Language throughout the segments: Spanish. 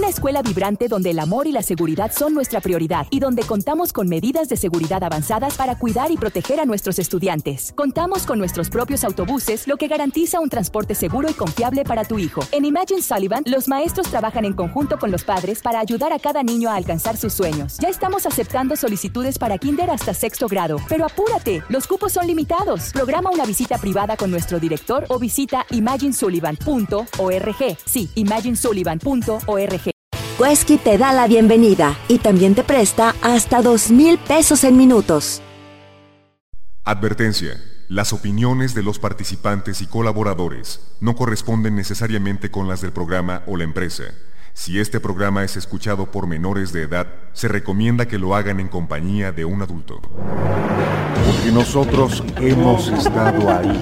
Una escuela vibrante donde el amor y la seguridad son nuestra prioridad y donde contamos con medidas de seguridad avanzadas para cuidar y proteger a nuestros estudiantes. Contamos con nuestros propios autobuses, lo que garantiza un transporte seguro y confiable para tu hijo. En Imagine Sullivan, los maestros trabajan en conjunto con los padres para ayudar a cada niño a alcanzar sus sueños. Ya estamos aceptando solicitudes para kinder hasta 6º grado, pero apúrate, los cupos son limitados. Programa una visita privada con nuestro director o visita imaginesullivan.org. Sí, imaginesullivan.org. Quesky te da la bienvenida y también te presta hasta 2,000 pesos en minutos. Advertencia. Las opiniones de los participantes y colaboradores no corresponden necesariamente con las del programa o la empresa. Si este programa es escuchado por menores de edad, se recomienda que lo hagan en compañía de un adulto. Porque nosotros hemos estado ahí.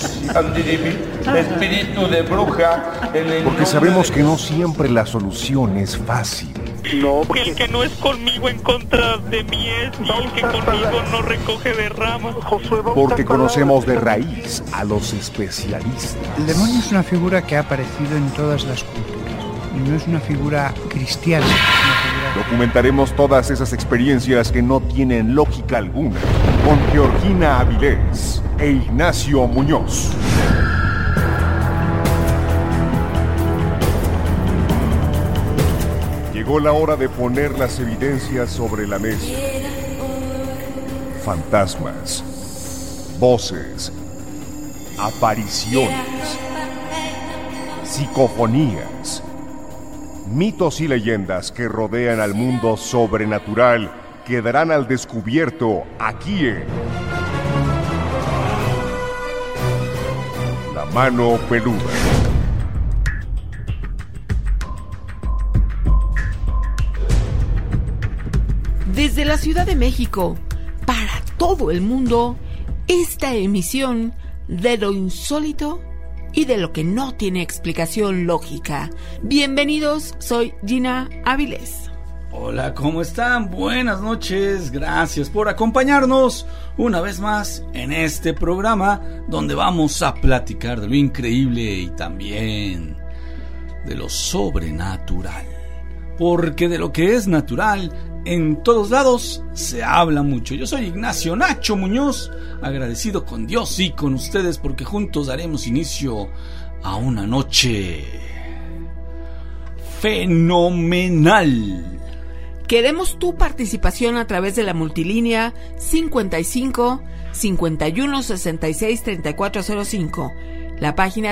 Espíritu de bruja. Porque sabemos que no siempre la solución es fácil. No, el que no es conmigo en contra de mí es, y el que conmigo no recoge de ramas. Porque conocemos de raíz a los especialistas. El demonio es una figura que ha aparecido en todas las culturas. Y no es una figura cristiana. Documentaremos todas esas experiencias que no tienen lógica alguna con Georgina Avilés e Ignacio Muñoz. Llegó la hora de poner las evidencias sobre la mesa. Fantasmas, voces, apariciones, psicofonías, mitos y leyendas que rodean al mundo sobrenatural quedarán al descubierto aquí en La Mano Peluda. Desde la Ciudad de México, para todo el mundo, esta emisión de lo insólito y de lo que no tiene explicación lógica. Bienvenidos, soy Gina Avilés. Hola, ¿cómo están? Buenas noches, gracias por acompañarnos una vez más en este programa donde vamos a platicar de lo increíble y también de lo sobrenatural. Porque de lo que es natural, en todos lados se habla mucho. Yo soy Ignacio Nacho Muñoz, agradecido con Dios y con ustedes porque juntos daremos inicio a una noche fenomenal. Queremos tu participación a través de la multilínea 55 51 66 3405, la página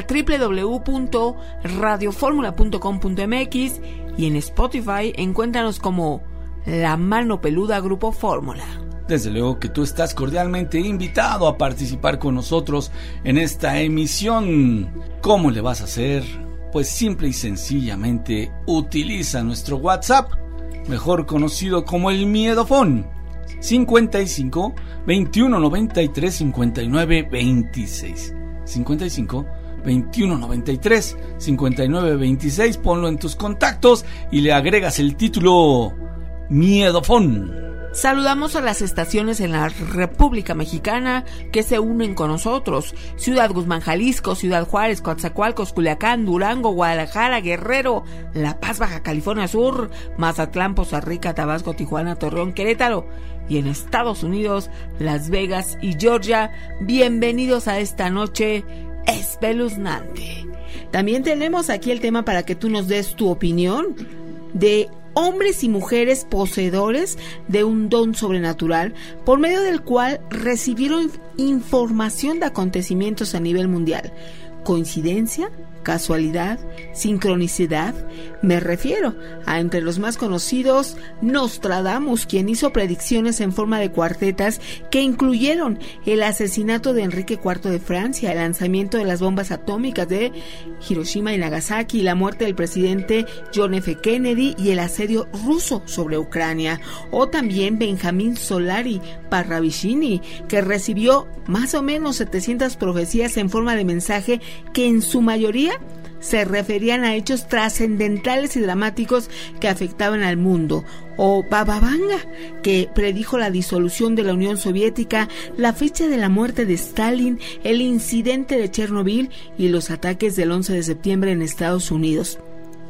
www.radioformula.com.mx y en Spotify encuéntranos como La Mano Peluda Grupo Fórmula. Desde luego que tú estás cordialmente invitado a participar con nosotros en esta emisión. ¿Cómo le vas a hacer? Pues simple y sencillamente utiliza nuestro WhatsApp, mejor conocido como el Miedofón, 55 21 93 59 26. 55 21 93 59 26. Ponlo en tus contactos y le agregas el título Miedofón. Saludamos a las estaciones en la República Mexicana que se unen con nosotros: Ciudad Guzmán, Jalisco; Ciudad Juárez, Coatzacoalcos, Culiacán, Durango, Guadalajara, Guerrero, La Paz, Baja California Sur; Mazatlán, Poza Rica, Tabasco, Tijuana, Torreón, Querétaro; y en Estados Unidos, Las Vegas y Georgia. Bienvenidos a esta noche espeluznante. También tenemos aquí el tema para que tú nos des tu opinión de hombres y mujeres poseedores de un don sobrenatural, por medio del cual recibieron información de acontecimientos a nivel mundial. ¿Coincidencia? ¿Casualidad? ¿Sincronicidad? Me refiero a, entre los más conocidos, Nostradamus, quien hizo predicciones en forma de cuartetas que incluyeron el asesinato de Enrique IV de Francia, el lanzamiento de las bombas atómicas de Hiroshima y Nagasaki, la muerte del presidente John F. Kennedy y el asedio ruso sobre Ucrania. O también Benjamín Solari Parravicini, que recibió más o menos 700 profecías en forma de mensaje que en su mayoría se referían a hechos trascendentales y dramáticos que afectaban al mundo. O Baba Vanga, que predijo la disolución de la Unión Soviética, la fecha de la muerte de Stalin, el incidente de Chernobyl y los ataques del 11 de septiembre en Estados Unidos.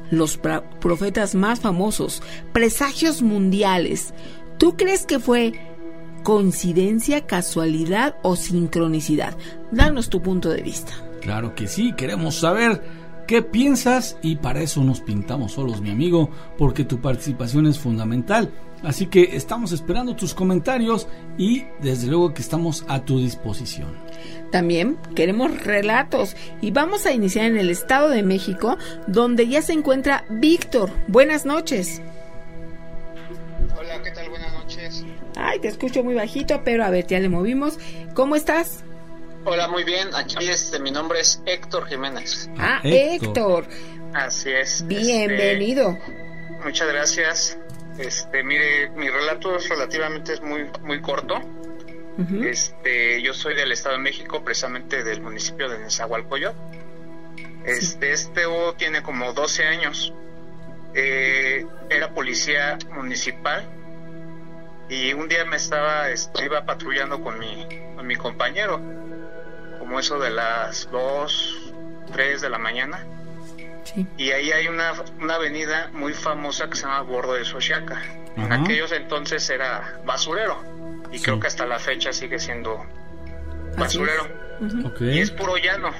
los profetas más famosos, presagios mundiales. ¿Tú crees que fue coincidencia, casualidad o sincronicidad? Danos tu punto de vista. Claro que sí, queremos saber qué piensas y para eso nos pintamos solos, mi amigo, porque tu participación es fundamental. Así que estamos esperando tus comentarios y desde luego que estamos a tu disposición. También queremos relatos y vamos a iniciar en el Estado de México, donde ya se encuentra Víctor. Buenas noches. Hola, ¿qué tal? Buenas noches. Ay, te escucho muy bajito, pero a ver, ya le movimos. ¿Cómo estás? Hola, muy bien. Aquí mi nombre es Héctor Jiménez. Ah, Héctor. Así es. Bienvenido. Muchas gracias. Mire, mi relato es relativamente muy corto. Uh-huh. Yo soy del Estado de México, precisamente del municipio de Nezahualcóyotl. Sí. Tiene como 12 años. Era policía municipal y un día iba patrullando con mi compañero, como eso de las 2, 3 de la mañana. Sí. Y ahí hay una avenida muy famosa que se llama Bordo de Xochiaca. Uh-huh. En aquellos entonces era basurero y sí, creo que hasta la fecha sigue siendo basurero. Uh-huh. Okay. Y es puro llano.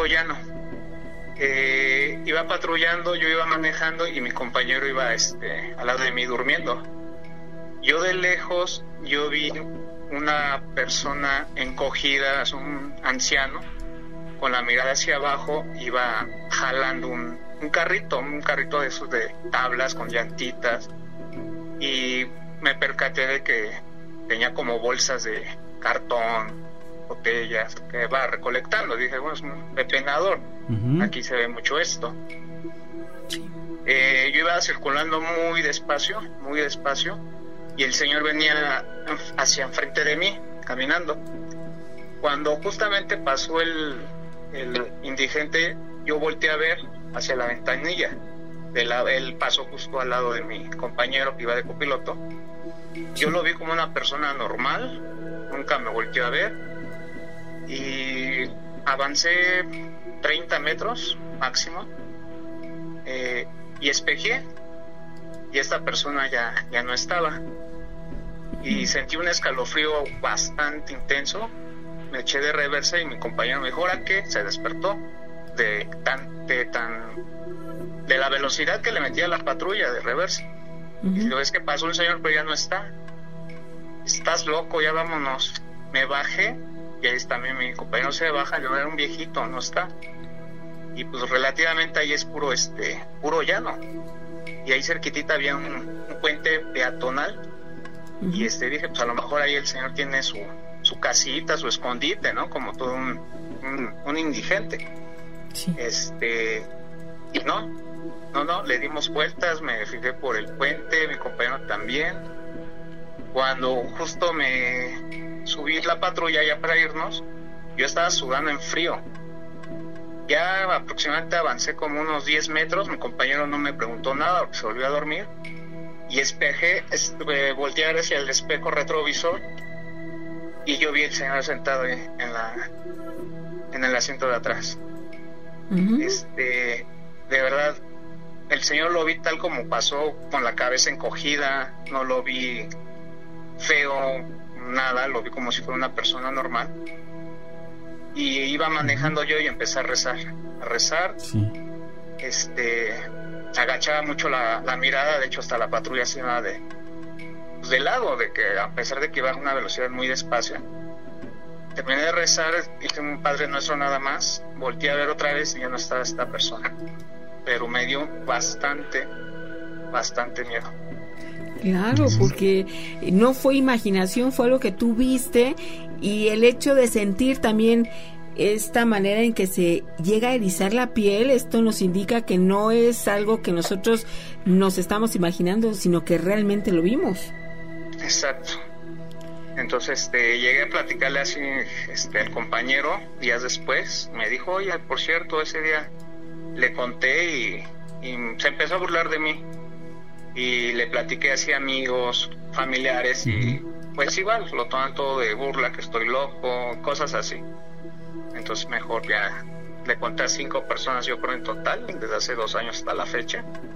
Iba patrullando, yo iba manejando y mi compañero iba al lado de mí durmiendo. Yo de lejos vi una persona encogida, un anciano, con la mirada hacia abajo, iba jalando un carrito de esos de tablas con llantitas, y me percaté de que tenía como bolsas de cartón, botellas, que va recolectando. Dije, bueno, es un depenador. Uh-huh. Aquí se ve mucho esto. Sí. Yo iba circulando muy despacio, y el señor venía hacia enfrente de mí, caminando. Cuando justamente pasó el indigente, yo volteé a ver hacia la ventanilla. Él pasó justo al lado de mi compañero que iba de copiloto. Yo lo vi como una persona normal, nunca me volteó a ver, y avancé 30 metros máximo, y espejé, y esta persona ya no estaba, y sentí un escalofrío bastante intenso. Me eché de reversa y mi compañero me dijo, ¿ahora qué? Se despertó de la velocidad que le metía la patrulla de reversa. Uh-huh. Y digo, es que pasó un señor pero ya no está. Estás loco, ya vámonos. Me bajé y ahí está mi compañero, se baja, yo era un viejito, no está. Y pues relativamente ahí es puro llano. Y ahí cerquitita había un puente peatonal. Uh-huh. Y dije, pues a lo mejor ahí el señor tiene su casita, su escondite, ¿no? Como todo un indigente. Sí. Y no, le dimos vueltas, me fijé por el puente, mi compañero también. Cuando justo me subí la patrulla ya para irnos, yo estaba sudando en frío. Ya aproximadamente avancé como unos 10 metros, mi compañero no me preguntó nada porque se volvió a dormir. Y volteé hacia el espejo retrovisor y yo vi al señor sentado en el asiento de atrás. Uh-huh. De verdad, el señor lo vi tal como pasó, con la cabeza encogida, no lo vi feo, nada, lo vi como si fuera una persona normal. Y iba manejando yo y empecé a rezar. Sí. Agachaba mucho la mirada, de hecho hasta la patrulla se iba de lado, de que a pesar de que iba a una velocidad muy despacio, terminé de rezar, dije un Padre Nuestro nada más, volteé a ver otra vez y ya no estaba esta persona, pero me dio bastante miedo. Claro, porque no fue imaginación, fue lo que tú viste, y el hecho de sentir también esta manera en que se llega a erizar la piel, esto nos indica que no es algo que nosotros nos estamos imaginando, sino que realmente lo vimos. Exacto. Entonces llegué a platicarle así al compañero días después, me dijo, oye, por cierto, ese día le conté y se empezó a burlar de mí, y le platiqué así a amigos, familiares, y pues igual lo toman todo de burla, que estoy loco, cosas así. Entonces mejor ya le conté a 5 personas, yo creo en total, desde hace 2 años hasta la fecha,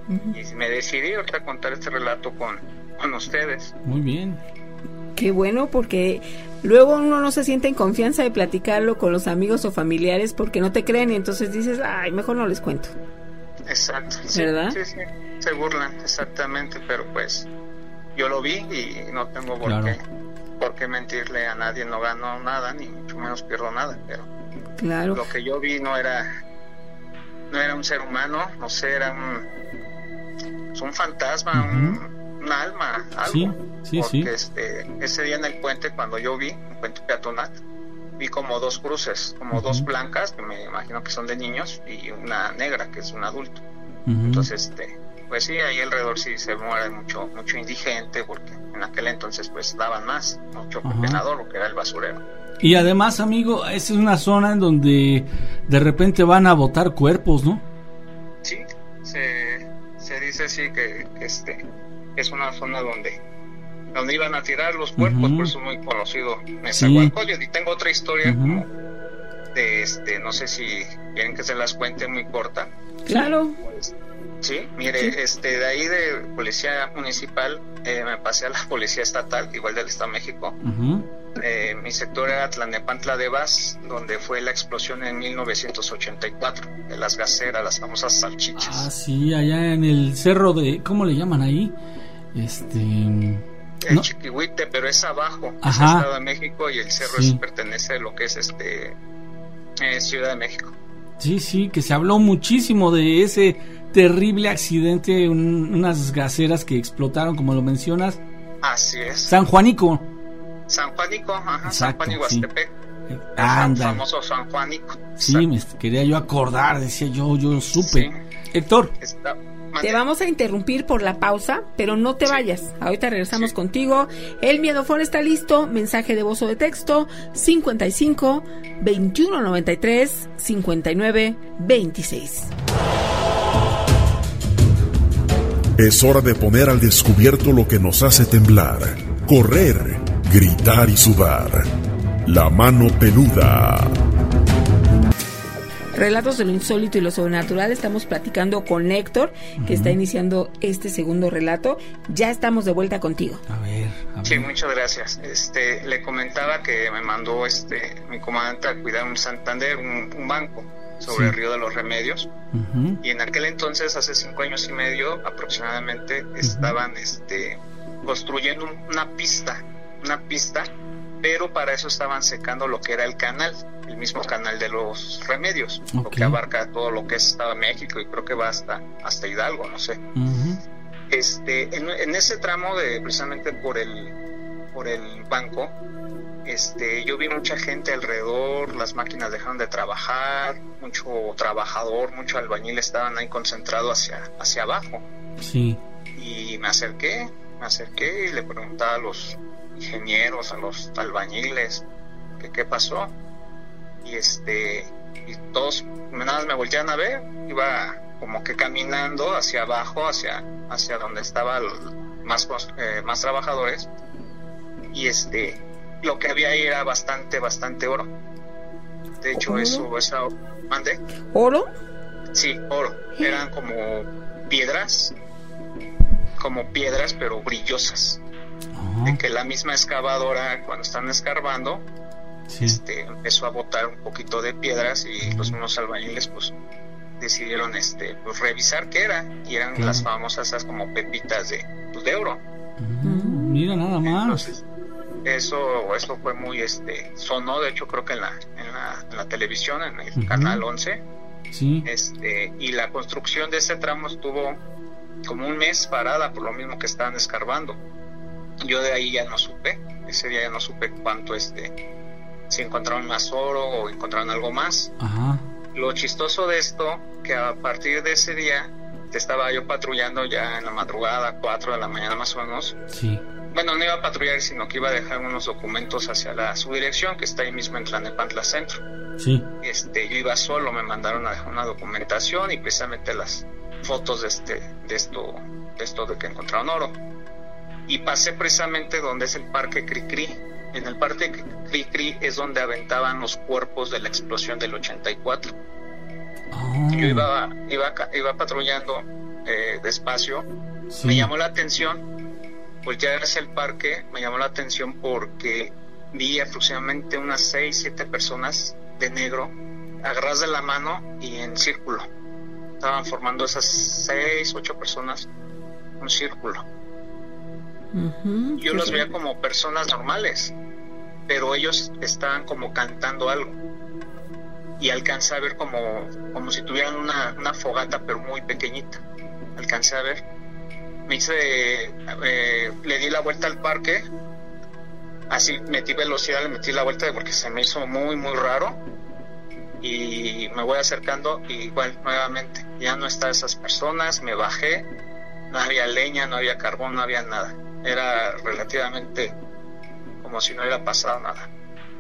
Y me decidí ahorita contar este relato con ustedes. Muy bien. Qué bueno, porque luego uno no se siente en confianza de platicarlo con los amigos o familiares porque no te creen y entonces dices, ay, mejor no les cuento. Exacto. Sí, ¿verdad? Sí, se burlan, exactamente, pero pues yo lo vi y no tengo por qué mentirle a nadie, no gano nada, ni mucho menos pierdo nada, pero lo que yo vi no era un ser humano, no sé, era un fantasma, un alma, algo. Sí, porque ese día en el puente, cuando yo vi un puente peatonal, vi como dos cruces, como dos blancas, que me imagino que son de niños, y una negra, que es un adulto. Entonces, pues sí, ahí alrededor sí se muere mucho indigente, porque en aquel entonces pues daban más, mucho pepenador, lo que era el basurero. Y además, amigo, esa es una zona en donde de repente van a botar cuerpos, ¿no? Sí, se dice así que es una zona donde iban a tirar los cuerpos, por eso es muy conocido Nezahualcóyotl. Y tengo otra historia como de no sé si quieren que se las cuente, muy corta. Claro. Pues, sí, mire, de ahí de policía municipal me pasé a la policía estatal, igual del Estado de México. Mi sector era Tlalnepantla de Vaz, donde fue la explosión en 1984 de las gaseras, las famosas salchichas. Ah, sí, allá en el cerro de, ¿cómo le llaman ahí? El Chiquihuite, pero es abajo, es el Estado de México, y el cerro pertenece a lo que es Ciudad de México. Sí, que se habló muchísimo de ese terrible accidente, unas gaseras que explotaron, como lo mencionas. Así es. San Juanico, exacto, San Juan y Huastepec. El famoso San Juanico. Sí, me quería yo acordar, decía yo supe. Sí. Héctor. Te vamos a interrumpir por la pausa, pero no te vayas. Ahorita regresamos contigo. El Miedofón está listo. Mensaje de voz o de texto 55 21 93 59 26. Es hora de poner al descubierto lo que nos hace temblar, correr, gritar y sudar. La mano peluda. Relatos de lo insólito y lo sobrenatural. Estamos platicando con Héctor, que está iniciando este segundo relato. Ya estamos de vuelta contigo. A ver. Sí, muchas gracias. Le comentaba que me mandó mi comandante a cuidar un Santander, un banco sobre el Río de los Remedios. Y en aquel entonces, hace 5 años y medio aproximadamente, estaban construyendo una pista, pero para eso estaban secando lo que era el canal, el mismo canal de los Remedios, lo que abarca todo lo que es Estado de México, y creo que va hasta Hidalgo, no sé. En ese tramo precisamente por el banco, yo vi mucha gente alrededor, las máquinas dejaron de trabajar, mucho trabajador, mucho albañil estaban ahí concentrado hacia abajo. Sí. Y me acerqué y le preguntaba a los ingenieros, a los albañiles, que qué pasó, y todos nada más me volteaban a ver. Iba como que caminando hacia abajo, hacia donde estaban más trabajadores, y lo que había ahí era bastante oro. De hecho, ¿mande? ¿Oro? Sí, oro. Eran como piedras, pero brillosas. De que la misma excavadora, cuando están escarbando, empezó a botar un poquito de piedras, y los mismos albañiles pues decidieron pues revisar qué era, y eran las famosas esas como pepitas de oro. Mira nada más. Entonces, eso fue muy sonó, de hecho creo que en la televisión, en el canal 11. Sí. Y la construcción de ese tramo estuvo como un mes parada por lo mismo que estaban escarbando. Yo de ahí ya no supe, ese día ya no supe cuánto si encontraron más oro o encontraron algo más. Lo chistoso de esto, que a partir de ese día estaba yo patrullando ya en la madrugada, 4 de la mañana más o menos. Sí. Bueno, no iba a patrullar, sino que iba a dejar unos documentos hacia la subdirección, que está ahí mismo en Tlalnepantla Centro. Sí. Yo iba solo, me mandaron a dejar una documentación y precisamente las fotos de esto de que encontraron oro. Y pasé precisamente donde es el Parque Cricri. En el Parque Cricri es donde aventaban los cuerpos de la explosión del 84. Yo iba patrullando despacio, Sí. me llamó la atención, pues ya hacia el parque, me llamó la atención porque vi aproximadamente unas 6, 7 personas de negro agarradas de la mano y en círculo. Estaban formando esas 6, 8 personas un círculo. Yo los veía como personas normales, pero ellos estaban como cantando algo. Y alcancé a ver como si tuvieran una fogata, pero muy pequeñita. Alcancé a ver. Le di la vuelta al parque, así metí velocidad, le metí la vuelta porque se me hizo muy, muy raro. Y me voy acercando y igual, nuevamente, ya no estaban esas personas, me bajé, no había leña, no había carbón, no había nada. Era relativamente como si no hubiera pasado nada.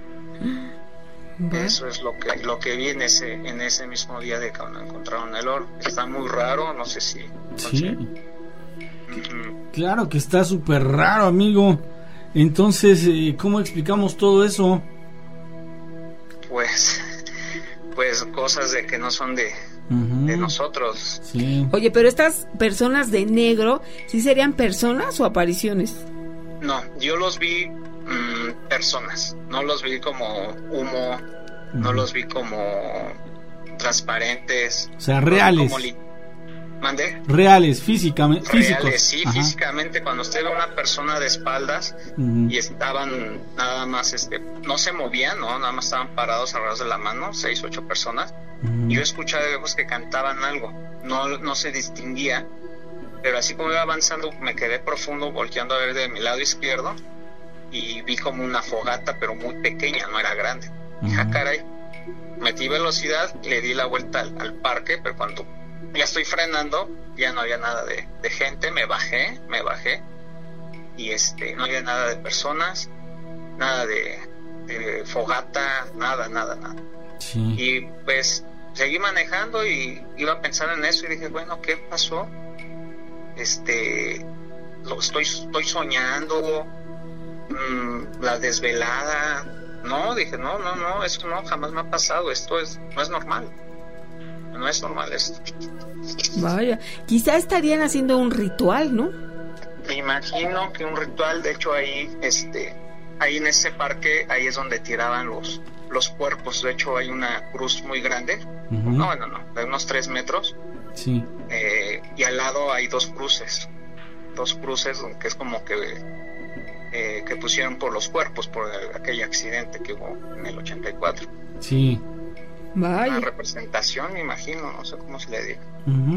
Eso es lo que vi en ese mismo día de cuando encontraron el oro. Está muy raro, no sé si... Sí. Claro que está súper raro, amigo. Entonces, ¿cómo explicamos todo eso? Pues cosas de que no son de nosotros. Sí. Oye, pero estas personas de negro, ¿sí serían personas o apariciones? No, yo los vi personas, no los vi como humo, no los vi como transparentes. O sea, reales. ¿Mande? Reales, físicamente. Reales, sí, Ajá. físicamente. Cuando usted ve a una persona de espaldas y estaban nada más, no se movían, ¿no? Nada más estaban parados, agarrados de la mano, 6, 8 personas. Yo escuchaba de lejos que cantaban algo, no se distinguía, pero así como iba avanzando, me quedé profundo, volteando a ver de mi lado izquierdo, y vi como una fogata, pero muy pequeña, no era grande. Dije, caray, metí velocidad, le di la vuelta al parque, pero cuando ya estoy frenando, ya no había nada de gente, me bajé, y no había nada de personas, nada de fogata, nada. Sí. Y pues seguí manejando y iba a pensar en eso y dije, bueno, ¿qué pasó? Lo estoy soñando, la desvelada. No, dije, no, eso no, jamás me ha pasado, no es normal. No es normal esto. Vaya, quizá estarían haciendo un ritual, ¿no? Me imagino que un ritual, de hecho ahí en ese parque, ahí es donde tiraban los cuerpos. De hecho hay una cruz muy grande, no, de unos 3 metros. Sí. Y al lado hay dos cruces, que es como que pusieron por los cuerpos, por aquel accidente que hubo en el 84. Sí. Vaya. Una representación, me imagino, no sé cómo se le diga.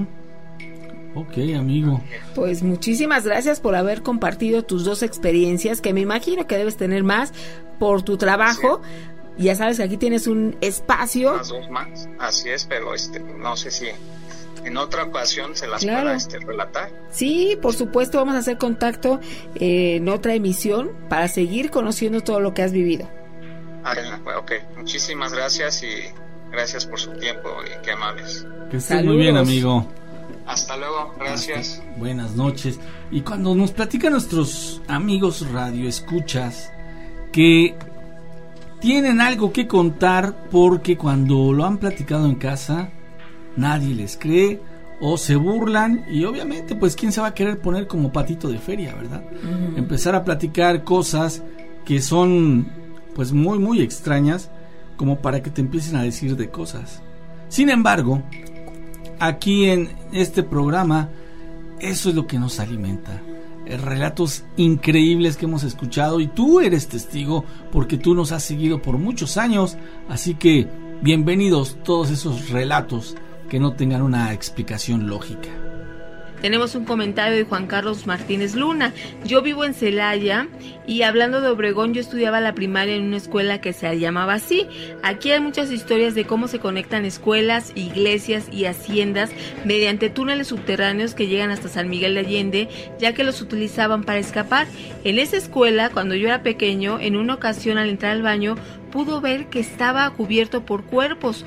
Ok, amigo. Pues muchísimas gracias por haber compartido tus 2 experiencias, que me imagino que debes tener más por tu trabajo. Sí. Ya sabes que aquí tienes un espacio. Unas 2 más, así es, pero no sé si en otra ocasión se las pueda relatar. Sí, por supuesto, vamos a hacer contacto en otra emisión para seguir conociendo todo lo que has vivido. Ok, muchísimas gracias y gracias por su tiempo y qué amables. Que estés muy bien, amigo. Hasta luego, gracias. Buenas noches. Y cuando nos platican nuestros amigos radioescuchas que tienen algo que contar, porque cuando lo han platicado en casa nadie les cree o se burlan, y obviamente pues quién se va a querer poner como patito de feria, ¿verdad? Empezar a platicar cosas que son pues muy muy extrañas, como para que te empiecen a decir de cosas. Sin embargo, aquí en este programa eso es lo que nos alimenta, relatos increíbles que hemos escuchado, y tú eres testigo porque tú nos has seguido por muchos años, así que bienvenidos todos esos relatos que no tengan una explicación lógica. Tenemos un comentario de Juan Carlos Martínez Luna. Yo vivo en Celaya y hablando de Obregón, yo estudiaba la primaria en una escuela que se llamaba así. Aquí hay muchas historias de cómo se conectan escuelas, iglesias y haciendas mediante túneles subterráneos que llegan hasta San Miguel de Allende, ya que los utilizaban para escapar. En esa escuela, cuando yo era pequeño, en una ocasión al entrar al baño, pudo ver que estaba cubierto por cuerpos.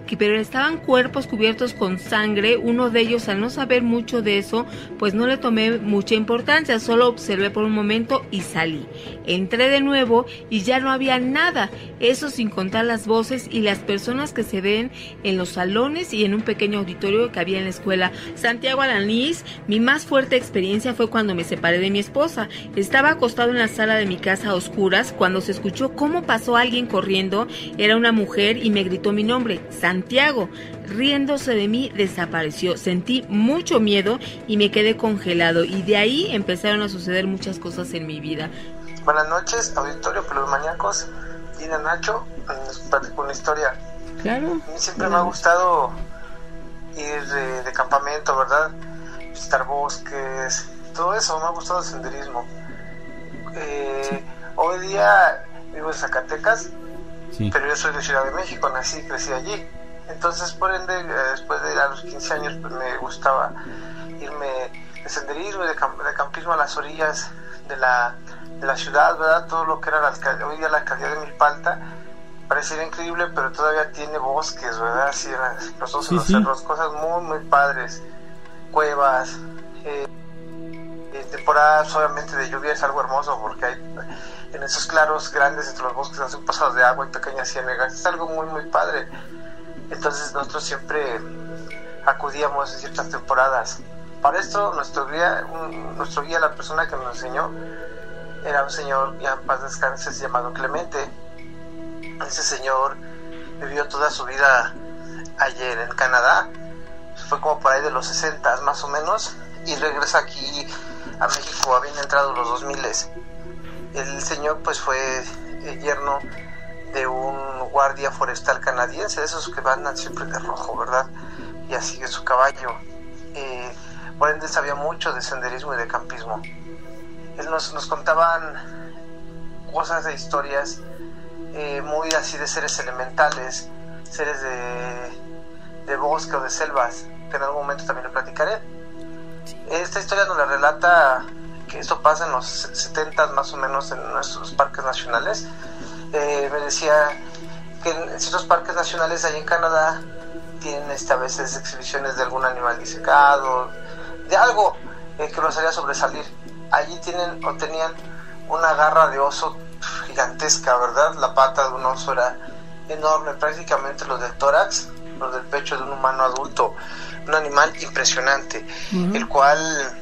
pero estaban cuerpos cubiertos con sangre. Uno de ellos, al no saber mucho de eso, pues no le tomé mucha importancia, solo observé por un momento y salí. Entré de nuevo y ya no había nada, eso sin contar las voces y las personas que se ven en los salones y en un pequeño auditorio que había en la escuela. Santiago Alanís, mi más fuerte experiencia fue cuando me separé de mi esposa. Estaba acostado en la sala de mi casa a oscuras cuando se escuchó cómo pasó alguien corriendo. Era una mujer y me gritó mi nombre, Santiago. Riéndose de mí, desapareció. Sentí mucho miedo y me quedé congelado, y de ahí empezaron a suceder muchas cosas en mi vida. Buenas noches, auditorio Pelumaníacos. Gina Nacho, les platico una historia. Claro. A mí siempre me ha gustado ir de campamento, ¿verdad? Visitar bosques, todo eso, me ha gustado el senderismo. Sí. Hoy día vivo en Zacatecas, sí, pero yo soy de Ciudad de México, nací y crecí allí. Entonces, por ende, después de a los 15 años, pues me gustaba irme de senderismo y de campismo a las orillas de la ciudad, ¿verdad? Todo lo que era hoy día la alcaldía de Milpalta pareciera increíble, pero todavía tiene bosques, ¿verdad? Así los dos en los cerros, cosas muy, muy padres, cuevas. Temporadas obviamente de lluvia es algo hermoso, porque hay en esos claros grandes entre los bosques hacen pasados de agua y pequeñas ciénegas, es algo muy, muy padre. Entonces nosotros siempre acudíamos en ciertas temporadas. Para esto nuestro guía, la persona que nos enseñó, era un señor, ya en paz descanse, llamado Clemente. Ese señor vivió toda su vida ayer en Canadá, fue como por ahí de los 60 más o menos, y regresa aquí a México, habían entrado los 2000. El señor pues fue yerno de un guardia forestal canadiense, de esos que van siempre de rojo, ¿verdad? Y así es su caballo. Por ende sabía mucho de senderismo y de campismo. Él nos contaban cosas de historias muy así de seres elementales, seres de bosque o de selvas, que en algún momento también lo platicaré. Esta historia nos la relata que esto pasa en los 70 más o menos en nuestros parques nacionales. Me decía que en ciertos parques nacionales allí en Canadá tienen a veces exhibiciones de algún animal disecado, de algo que los haría sobresalir. Allí tenían una garra de oso gigantesca, ¿verdad? La pata de un oso era enorme, prácticamente los del tórax, los del pecho de un humano adulto, un animal impresionante, el cual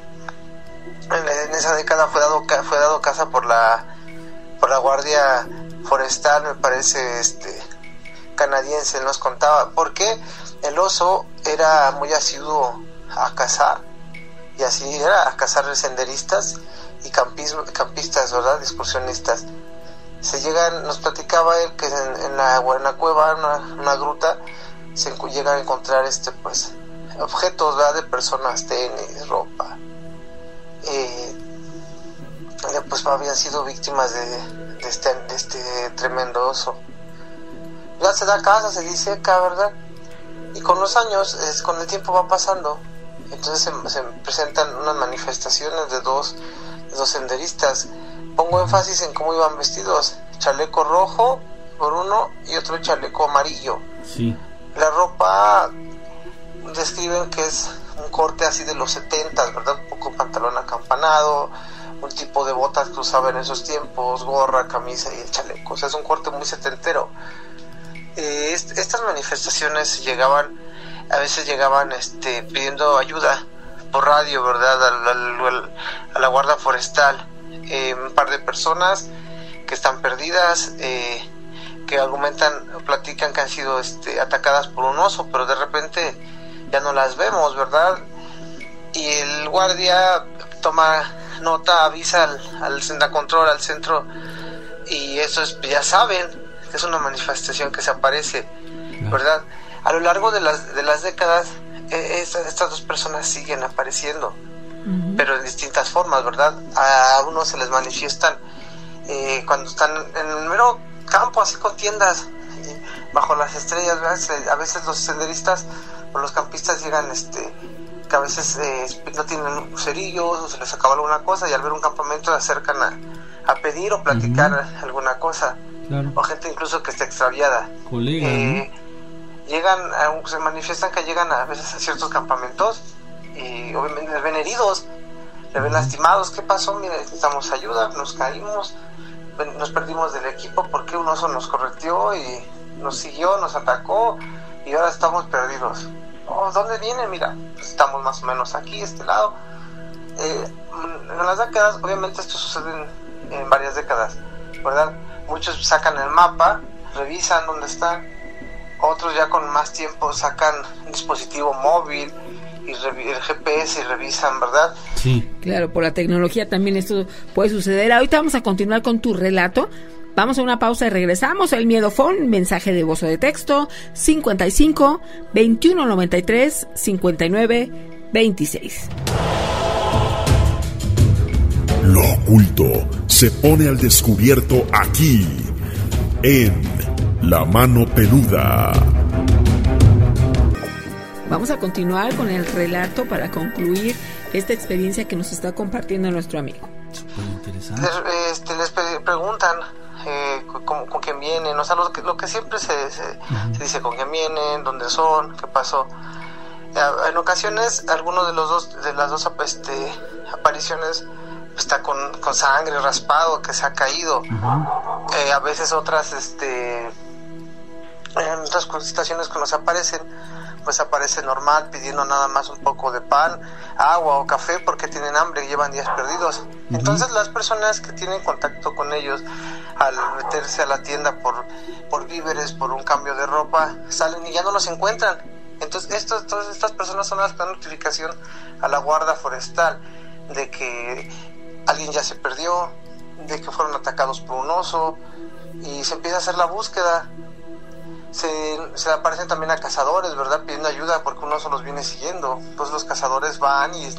en esa década fue dado caza por la Guardia Forestal, me parece, canadiense. Nos contaba porque el oso era muy asiduo a cazar, y así era, a cazar senderistas y campistas, ¿verdad? Excursionistas. Nos platicaba él que en la cueva, una gruta, se llega a encontrar pues objetos, ¿verdad? De personas, tenis, ropa. Pues habían sido víctimas de este tremendo oso. Ya se da caza, se diseca, ¿verdad? Y con los años, con el tiempo va pasando, entonces se presentan unas manifestaciones de dos senderistas. Pongo énfasis en cómo iban vestidos: chaleco rojo por uno y otro chaleco amarillo. Sí. La ropa describen que es un corte así de los 70, ¿verdad? Un poco pantalón acampanado, un tipo de botas que usaba en esos tiempos, gorra, camisa y el chaleco. O sea, es un corte muy setentero. Estas manifestaciones a veces llegaban pidiendo ayuda por radio, ¿verdad? A la Guardia Forestal. Un par de personas que están perdidas, que platican que han sido atacadas por un oso, pero de repente ya no las vemos, ¿verdad? Y el guardia toma nota, avisa al control, al centro, y eso ya saben que es una manifestación que se aparece, ¿verdad? A lo largo de las décadas, estas dos personas siguen apareciendo, pero en distintas formas, ¿verdad? A unos se les manifiestan cuando están en el mero campo, así con tiendas, bajo las estrellas, ¿verdad? A veces los senderistas o los campistas llegan, que a veces no tienen cerillos o se les acaba alguna cosa, y al ver un campamento se acercan a pedir o platicar alguna cosa. Claro. O gente incluso que está extraviada. Colega, se manifiestan que llegan a veces a ciertos campamentos y obviamente les ven heridos, les ven lastimados. ¿Qué pasó? Mira, necesitamos ayuda, nos caímos, nos perdimos del equipo porque un oso nos correteó y nos siguió, nos atacó y ahora estamos perdidos. Oh, ¿dónde viene? Mira, pues estamos más o menos aquí, este lado. En las décadas, obviamente esto sucede en varias décadas, ¿verdad? Muchos sacan el mapa, revisan dónde están, otros ya con más tiempo sacan un dispositivo móvil y el GPS y revisan, ¿verdad? Sí. Claro, por la tecnología también esto puede suceder. Ahorita vamos a continuar con tu relato. Vamos a una pausa y regresamos. El Miedofón, mensaje de voz o de texto, 55 21 93 59 26. Lo oculto se pone al descubierto aquí, en La Mano Peluda. Vamos a continuar con el relato para concluir esta experiencia que nos está compartiendo nuestro amigo. Súper interesante. Les preguntan con quién vienen, o sea, lo que siempre se dice, con quién vienen, dónde son, qué pasó. En ocasiones, alguno de las dos apariciones está con sangre, raspado, que se ha caído. A veces otras, en otras situaciones que nos aparecen, pues aparece normal, pidiendo nada más un poco de pan, agua o café porque tienen hambre y llevan días perdidos. Entonces las personas que tienen contacto con ellos, al meterse a la tienda por víveres, por un cambio de ropa, salen y ya no los encuentran. Entonces todas estas personas son las que dan notificación a la guardia forestal de que alguien ya se perdió, de que fueron atacados por un oso, y se empieza a hacer la búsqueda. Se aparecen también a cazadores, ¿verdad?, pidiendo ayuda porque un oso los viene siguiendo. Pues los cazadores van y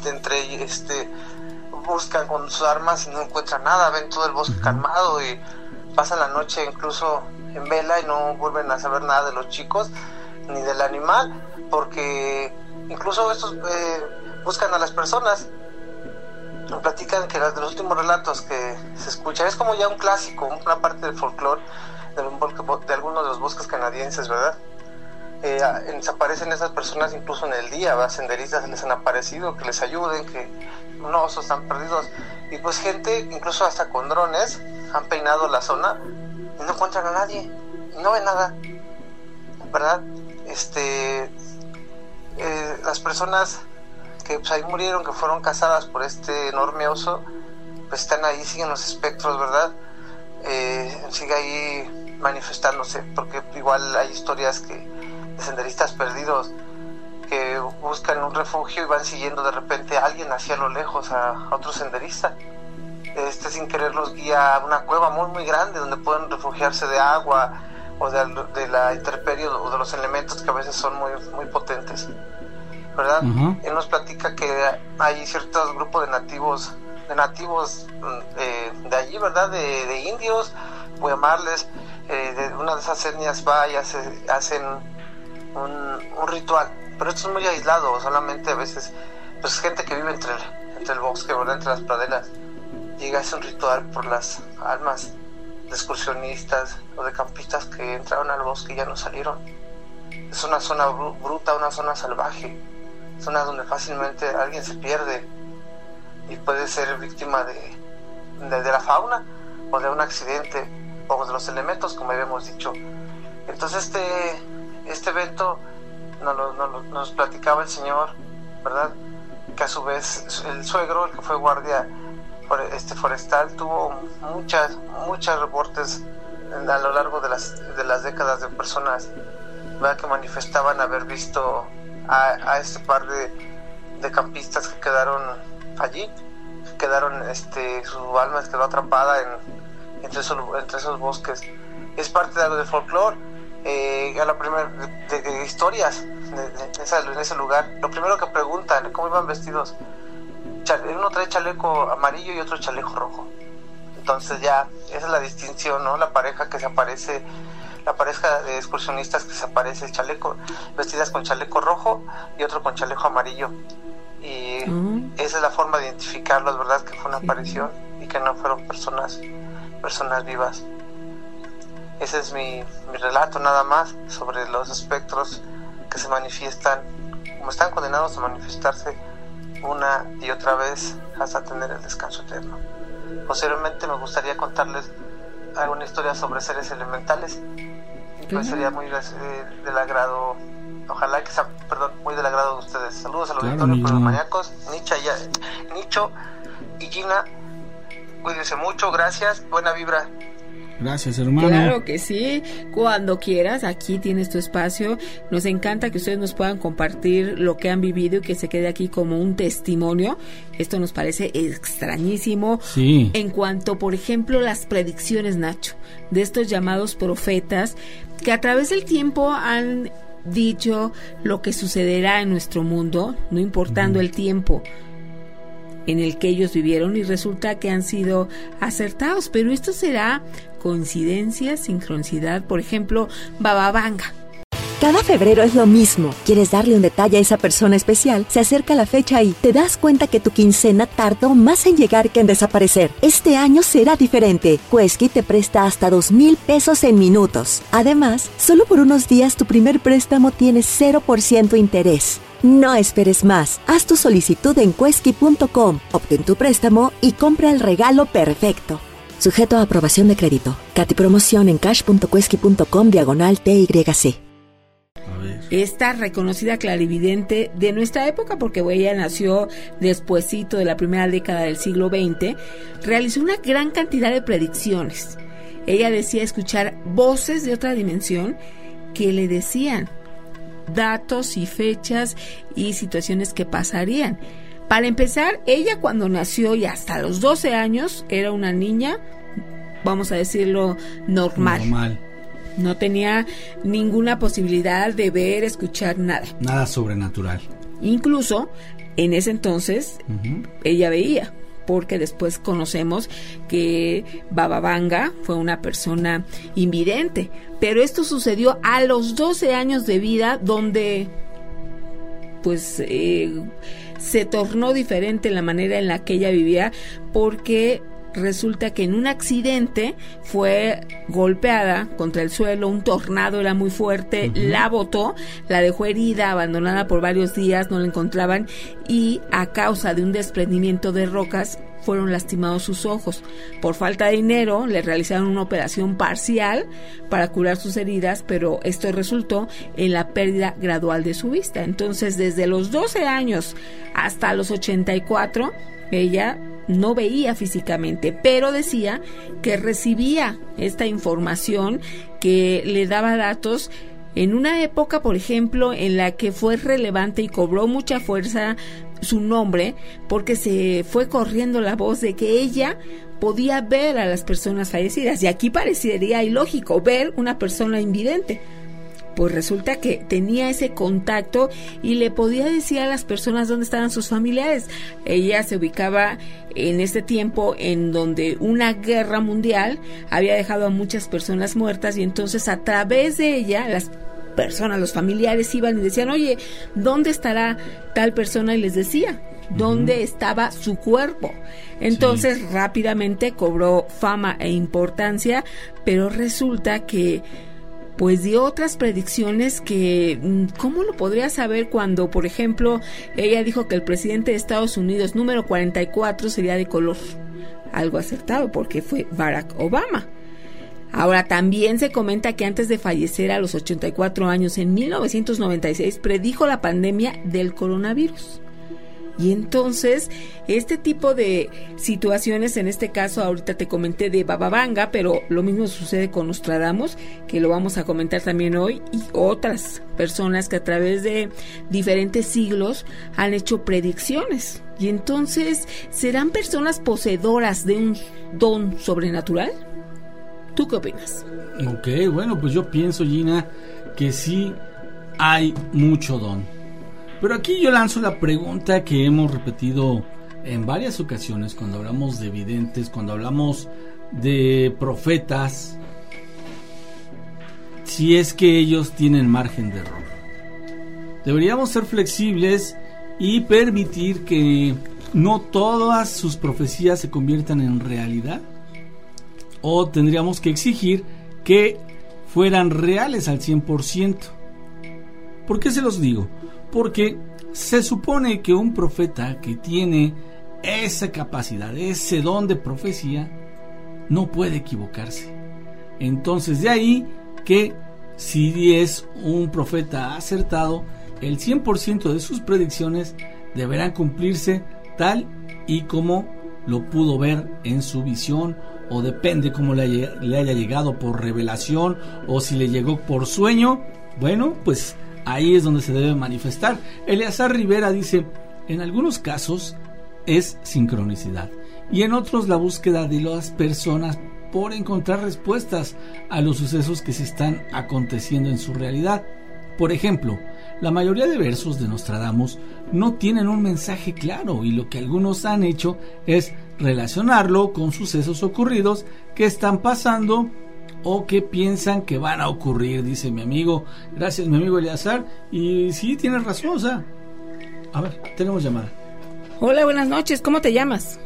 buscan con sus armas y no encuentran nada, ven todo el bosque calmado y pasan la noche incluso en vela y no vuelven a saber nada de los chicos ni del animal, porque incluso estos buscan a las personas. Me platican que de los últimos relatos que se escuchan, es como ya un clásico, una parte del folclore de algunos de los bosques canadienses, ¿verdad? Desaparecen esas personas incluso en el día, ¿verdad? Senderistas les han aparecido, que les ayuden, que no, osos están perdidos. Y pues gente, incluso hasta con drones, han peinado la zona y no encuentran a nadie, y no ven nada, ¿verdad? Las personas que pues ahí murieron, que fueron cazadas por este enorme oso, pues están ahí, siguen los espectros, ¿verdad? Sigue ahí manifestándose, porque igual hay historias de senderistas perdidos que buscan un refugio y van siguiendo de repente a alguien hacia lo lejos, a otro senderista. Sin querer los guía a una cueva muy muy grande donde pueden refugiarse de agua o de la intemperie o de los elementos que a veces son muy muy potentes, ¿verdad? Él nos platica que hay ciertos grupos de nativos de allí, ¿verdad? De indios, voy a llamarles, de una de esas etnias va y hacen un ritual, pero esto es muy aislado, solamente a veces pues gente que vive entre el bosque, ¿verdad? Entre las praderas, llega a hacer un ritual por las almas de excursionistas o de campistas que entraron al bosque y ya no salieron. Es una zona bruta, una zona salvaje, zona donde fácilmente alguien se pierde y puede ser víctima de la fauna o de un accidente o de los elementos, como habíamos dicho. Entonces este evento nos platicaba el señor, ¿verdad?, que a su vez el suegro, el que fue guardia forestal, tuvo muchos reportes a lo largo de las décadas de personas, ¿verdad?, que manifestaban haber visto a este par de campistas que quedaron allí, su alma quedó atrapada entre esos bosques. Es parte de algo de folclore, de historias en ese lugar. Lo primero que preguntan, ¿cómo iban vestidos? Uno trae chaleco amarillo y otro chaleco rojo. Entonces ya, esa es la distinción, ¿no? La pareja que se aparece, la pareja de excursionistas que se aparece, vestidas con chaleco rojo y otro con chaleco amarillo. Y esa es la forma de identificarlos, ¿verdad? Que fue una aparición y que no fueron personas vivas. Ese es mi relato nada más sobre los espectros que se manifiestan, como están condenados a manifestarse una y otra vez hasta tener el descanso eterno. Posteriormente me gustaría contarles alguna historia sobre seres elementales, y pues sería muy del agrado, ojalá que sea, muy del agrado de ustedes. Saludos al auditorio por los maníacos, Nicho y Gina, cuídense mucho, gracias, buena vibra. Gracias, hermano. Claro que sí, cuando quieras, aquí tienes tu espacio. Nos encanta que ustedes nos puedan compartir lo que han vivido y que se quede aquí como un testimonio. Esto nos parece extrañísimo. Sí. En cuanto, por ejemplo, las predicciones, Nacho, de estos llamados profetas, que a través del tiempo han dicho lo que sucederá en nuestro mundo, no importando el tiempo en el que ellos vivieron, y resulta que han sido acertados. Pero esto será coincidencia, sincronicidad. Por ejemplo, Baba Vanga. Cada febrero es lo mismo. ¿Quieres darle un detalle a esa persona especial? Se acerca la fecha y te das cuenta que tu quincena tardó más en llegar que en desaparecer. Este año será diferente. Quesky te presta hasta 2,000 pesos en minutos. Además, solo por unos días tu primer préstamo tiene 0% interés. No esperes más. Haz tu solicitud en quesky.com, obtén tu préstamo y compra el regalo perfecto. Sujeto a aprobación de crédito. Cati promoción en cash.quesky.com/TYC. Esta reconocida clarividente de nuestra época, porque ella nació despuesito de la primera década del siglo XX, realizó una gran cantidad de predicciones. Ella decía escuchar voces de otra dimensión que le decían datos y fechas y situaciones que pasarían. Para empezar, ella cuando nació y hasta los 12 años era una niña, vamos a decirlo, normal. No tenía ninguna posibilidad de ver, escuchar nada. Nada sobrenatural. Incluso en ese entonces ella veía, porque después conocemos que Baba Vanga fue una persona invidente. Pero esto sucedió a los 12 años de vida, donde pues se tornó diferente la manera en la que ella vivía, porque resulta que en un accidente fue golpeada contra el suelo, un tornado era muy fuerte, la botó, la dejó herida, abandonada por varios días, no la encontraban, y a causa de un desprendimiento de rocas fueron lastimados sus ojos. Por falta de dinero le realizaron una operación parcial para curar sus heridas, pero esto resultó en la pérdida gradual de su vista. Entonces, desde los 12 años hasta los 84, ella no veía físicamente, pero decía que recibía esta información que le daba datos en una época, por ejemplo, en la que fue relevante y cobró mucha fuerza su nombre, porque se fue corriendo la voz de que ella podía ver a las personas fallecidas. Y aquí parecería ilógico ver una persona invidente. Pues resulta que tenía ese contacto y le podía decir a las personas dónde estaban sus familiares. Ella se ubicaba en este tiempo en donde una guerra mundial había dejado a muchas personas muertas, y entonces a través de ella las personas, los familiares iban y decían, oye, ¿dónde estará tal persona? Y les decía dónde estaba su cuerpo. Entonces rápidamente cobró fama e importancia, pero resulta que pues dio otras predicciones que, ¿cómo lo podría saber cuando, por ejemplo, ella dijo que el presidente de Estados Unidos número 44 sería de color? Algo acertado, porque fue Barack Obama. Ahora, también se comenta que antes de fallecer a los 84 años, en 1996, predijo la pandemia del coronavirus. Y entonces, este tipo de situaciones, en este caso ahorita te comenté de Baba Vanga, pero lo mismo sucede con Nostradamus, que lo vamos a comentar también hoy, y otras personas que a través de diferentes siglos han hecho predicciones. Y entonces, ¿serán personas poseedoras de un don sobrenatural? ¿Tú qué opinas? Ok, bueno, pues yo pienso, Gina, que sí hay mucho don. Pero aquí yo lanzo la pregunta que hemos repetido en varias ocasiones cuando hablamos de videntes, cuando hablamos de profetas, si es que ellos tienen margen de error. Deberíamos ser flexibles y permitir que no todas sus profecías se conviertan en realidad, o tendríamos que exigir que fueran reales al 100%. ¿Por qué se los digo? Porque se supone que un profeta que tiene esa capacidad, ese don de profecía, no puede equivocarse. Entonces, de ahí que si es un profeta acertado, el 100% de sus predicciones deberán cumplirse tal y como lo pudo ver en su visión, o depende cómo le haya llegado por revelación, o si le llegó por sueño. Bueno, pues ahí es donde se debe manifestar. Eleazar Rivera dice: en algunos casos es sincronicidad, y en otros la búsqueda de las personas por encontrar respuestas a los sucesos que se están aconteciendo en su realidad. Por ejemplo, la mayoría de versos de Nostradamus no tienen un mensaje claro, y lo que algunos han hecho es relacionarlo con sucesos ocurridos que están pasando o que piensan que van a ocurrir, dice mi amigo. Gracias, mi amigo Eleazar. Y sí, tienes razón, o sea, a ver, tenemos llamada. Hola, buenas noches, ¿cómo te llamas?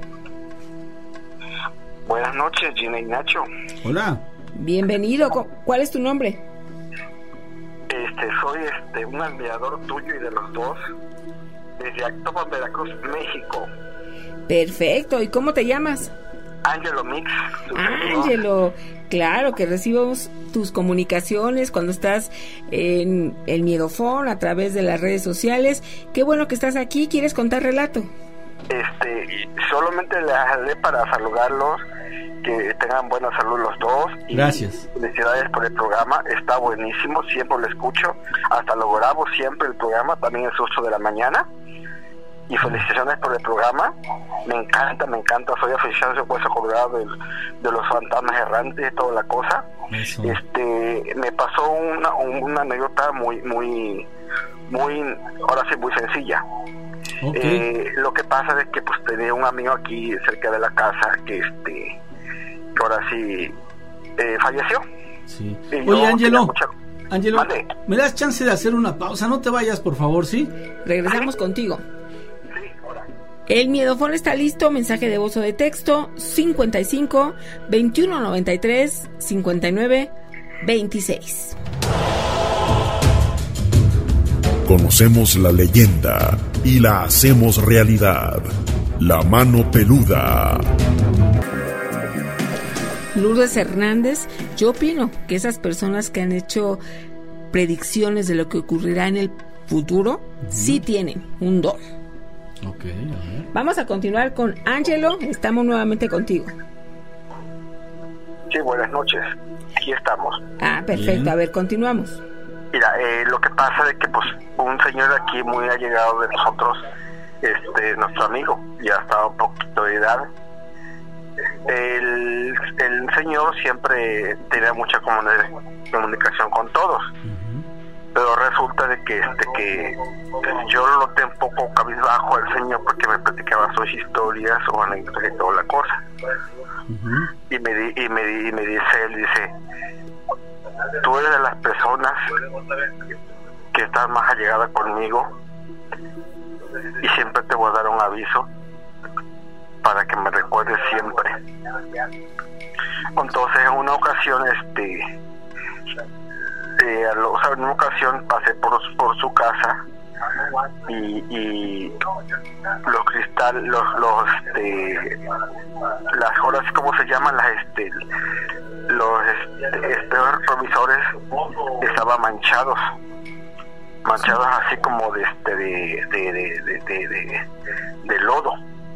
Buenas noches, Gina y Nacho. Hola. Bienvenido, ¿cuál es tu nombre? Soy un admirador tuyo y de los dos, desde Actopan, Veracruz, México. Perfecto, ¿y cómo te llamas? Ángelo Mix. Ángelo, claro que recibimos tus comunicaciones cuando estás en el Miedofón a través de las redes sociales. Qué bueno que estás aquí, ¿quieres contar relato? Solamente les hablé para saludarlos, que tengan buena salud los dos. Y gracias. Felicidades por el programa, está buenísimo, siempre lo escucho, hasta lo grabo siempre el programa, también es 8 de la mañana. Y felicitaciones por el programa, me encanta, soy aficionado de Hueso Colorado, de los fantasmas errantes y toda la cosa. Eso. Me pasó una anécdota muy, ahora sí, muy sencilla. Okay. Lo que pasa es que pues tenía un amigo aquí cerca de la casa que ahora sí falleció. Sí. Oye, Ángelo, ¿me das chance de hacer una pausa? No te vayas, por favor, ¿sí? Regresamos contigo. El Miedofón está listo, mensaje de voz o de texto 55 21 93 59 26. Conocemos la leyenda y la hacemos realidad. La mano peluda. Lourdes Hernández, yo opino que esas personas que han hecho predicciones de lo que ocurrirá en el futuro, sí tienen un don. Ok, a ver. Vamos a continuar con Ángelo, estamos nuevamente contigo. Sí, buenas noches, aquí estamos. Perfecto. Bien. A ver, continuamos. Mira, lo que pasa es que pues un señor aquí muy allegado de nosotros, nuestro amigo, ya estaba un poquito de edad. El señor siempre tenía mucha comunicación con todos, pero resulta de que yo lo noté un poco cabizbajo al señor porque me platicaba sus historias o anécdotas y toda la cosa. Y me dice él, tú eres de las personas que estás más allegada conmigo y siempre te voy a dar un aviso para que me recuerdes siempre. Entonces en una ocasión en una ocasión pasé por su casa y los cristales, las horas, ¿cómo se llaman? Los espejos retrovisores estaban manchados así como de lodo.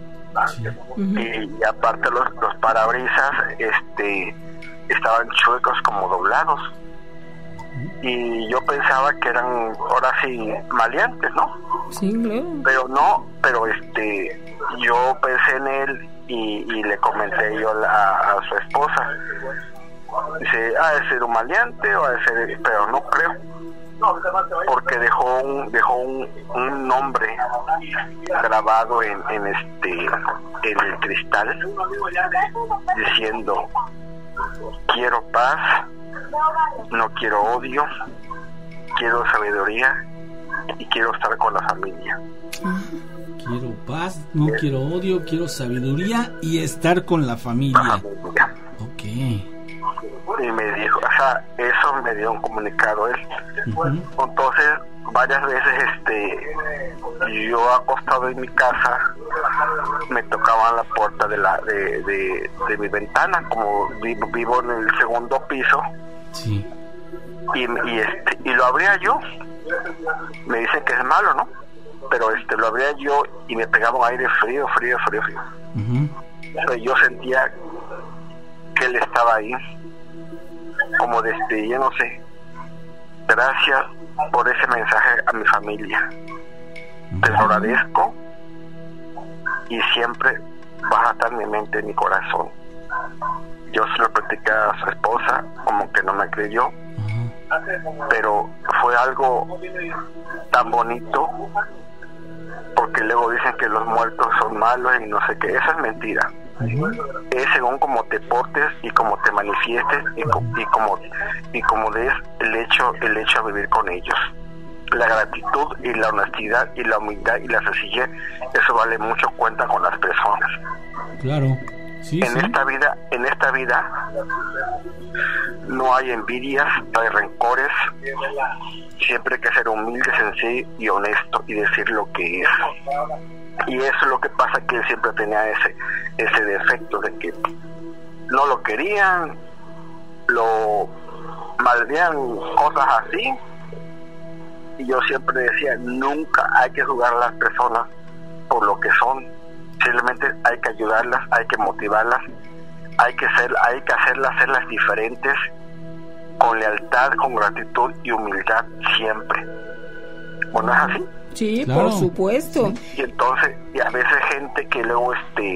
Y aparte los parabrisas estaban chuecos como doblados, y yo pensaba que eran ahora sí maleantes, ¿no? Sí, claro. pero yo pensé en él y le comenté yo a su esposa. Dice, ha de ser un maleante o ha de ser, pero no creo, porque dejó un nombre grabado en el cristal diciendo: quiero paz, no quiero odio, quiero sabiduría y quiero estar con la familia. Quiero paz, no quiero odio, quiero sabiduría y estar con la familia. Ok. Y me dijo, o sea, eso me dio un comunicado él. Entonces, varias veces yo acostado en mi casa me tocaban la puerta de mi ventana, como vivo en el segundo piso. Sí. Y lo abría yo. Me dicen que es malo, ¿no? Pero lo abría yo y me pegaba un aire frío. Entonces, yo sentía que él estaba ahí, como yo no sé. Gracias por ese mensaje a mi familia. Te lo agradezco y siempre vas a estar en mi mente, en mi corazón. Yo se lo platicé a su esposa, como que no me creyó, pero fue algo tan bonito, porque luego dicen que los muertos son malos y no sé qué. Eso es mentira. Es según como te portes y como te manifiestes y como des el hecho de vivir con ellos. La gratitud y la honestidad y la humildad y la sencillez, eso vale mucho cuenta con las personas. Claro. Sí, en esta vida no hay envidias, no hay rencores. Siempre hay que ser humilde, sencillo y honesto y decir lo que es. Y eso es lo que pasa, que él siempre tenía ese defecto de que no lo querían, lo malveían, cosas así. Y yo siempre decía, nunca hay que juzgar a las personas por lo que son. Simplemente hay que ayudarlas, hay que motivarlas, hay que hacerlas diferentes, con lealtad, con gratitud y humildad siempre. ¿O no es así? Sí, claro. Por supuesto. Y entonces, y a veces gente que luego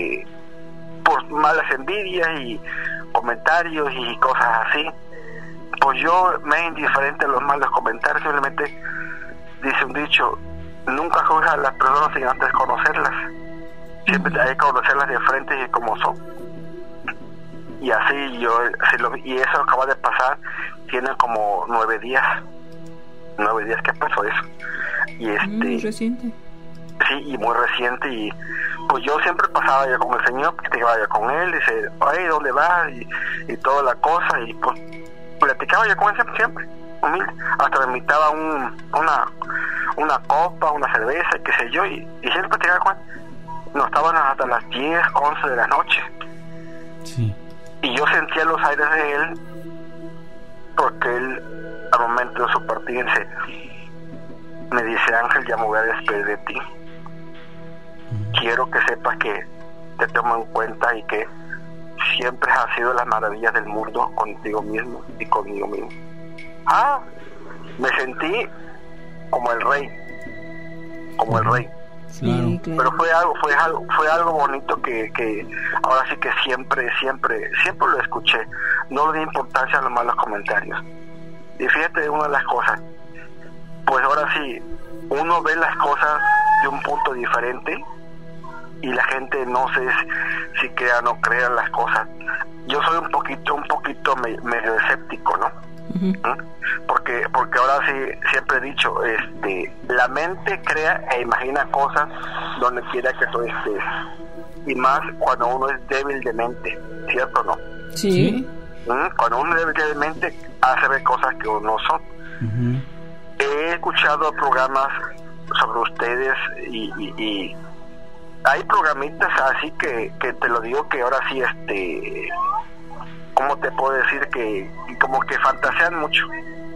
por malas envidias y comentarios y cosas así, pues yo me es indiferente a los malos comentarios. Simplemente dice un dicho, nunca juzgues a las personas sin antes conocerlas. Siempre hay que conocerlas de frente y como son. Y así y eso acaba de pasar. Tiene como 9 días que pasó eso. Y muy reciente. Sí, y muy reciente. Y pues yo siempre pasaba ya con el Señor, platicaba ya con él, dice, oye, ¿dónde vas? Y toda la cosa, y pues platicaba yo con él siempre, humilde. Hasta me invitaba una copa, una cerveza, qué sé yo, y siempre platicaba con él. No, estaban hasta las 10, 11 de la noche. Sí. Y yo sentía los aires de él, porque él, al momento de su partida, me dice, Ángel, ya me voy a despedir de ti. Quiero que sepas que te tomo en cuenta y que siempre has sido las maravillas del mundo contigo mismo y conmigo mismo. Me sentí como el rey. Claro. Pero fue algo bonito que ahora sí que siempre lo escuché. No le di importancia a los malos comentarios. Y fíjate, una de las cosas, pues ahora sí, uno ve las cosas de un punto diferente y la gente no sé si crea o no crea las cosas. Yo soy un poquito medio escéptico, ¿no? Porque ahora sí, siempre he dicho, la mente crea e imagina cosas donde quiera que tú estés, y más cuando uno es débil de mente, ¿cierto o no? Sí. Cuando uno es débil de mente, hace ver cosas que no son. He escuchado programas sobre ustedes y hay programitas así que te lo digo, que ahora sí ¿cómo te puedo decir? Que como que fantasean mucho.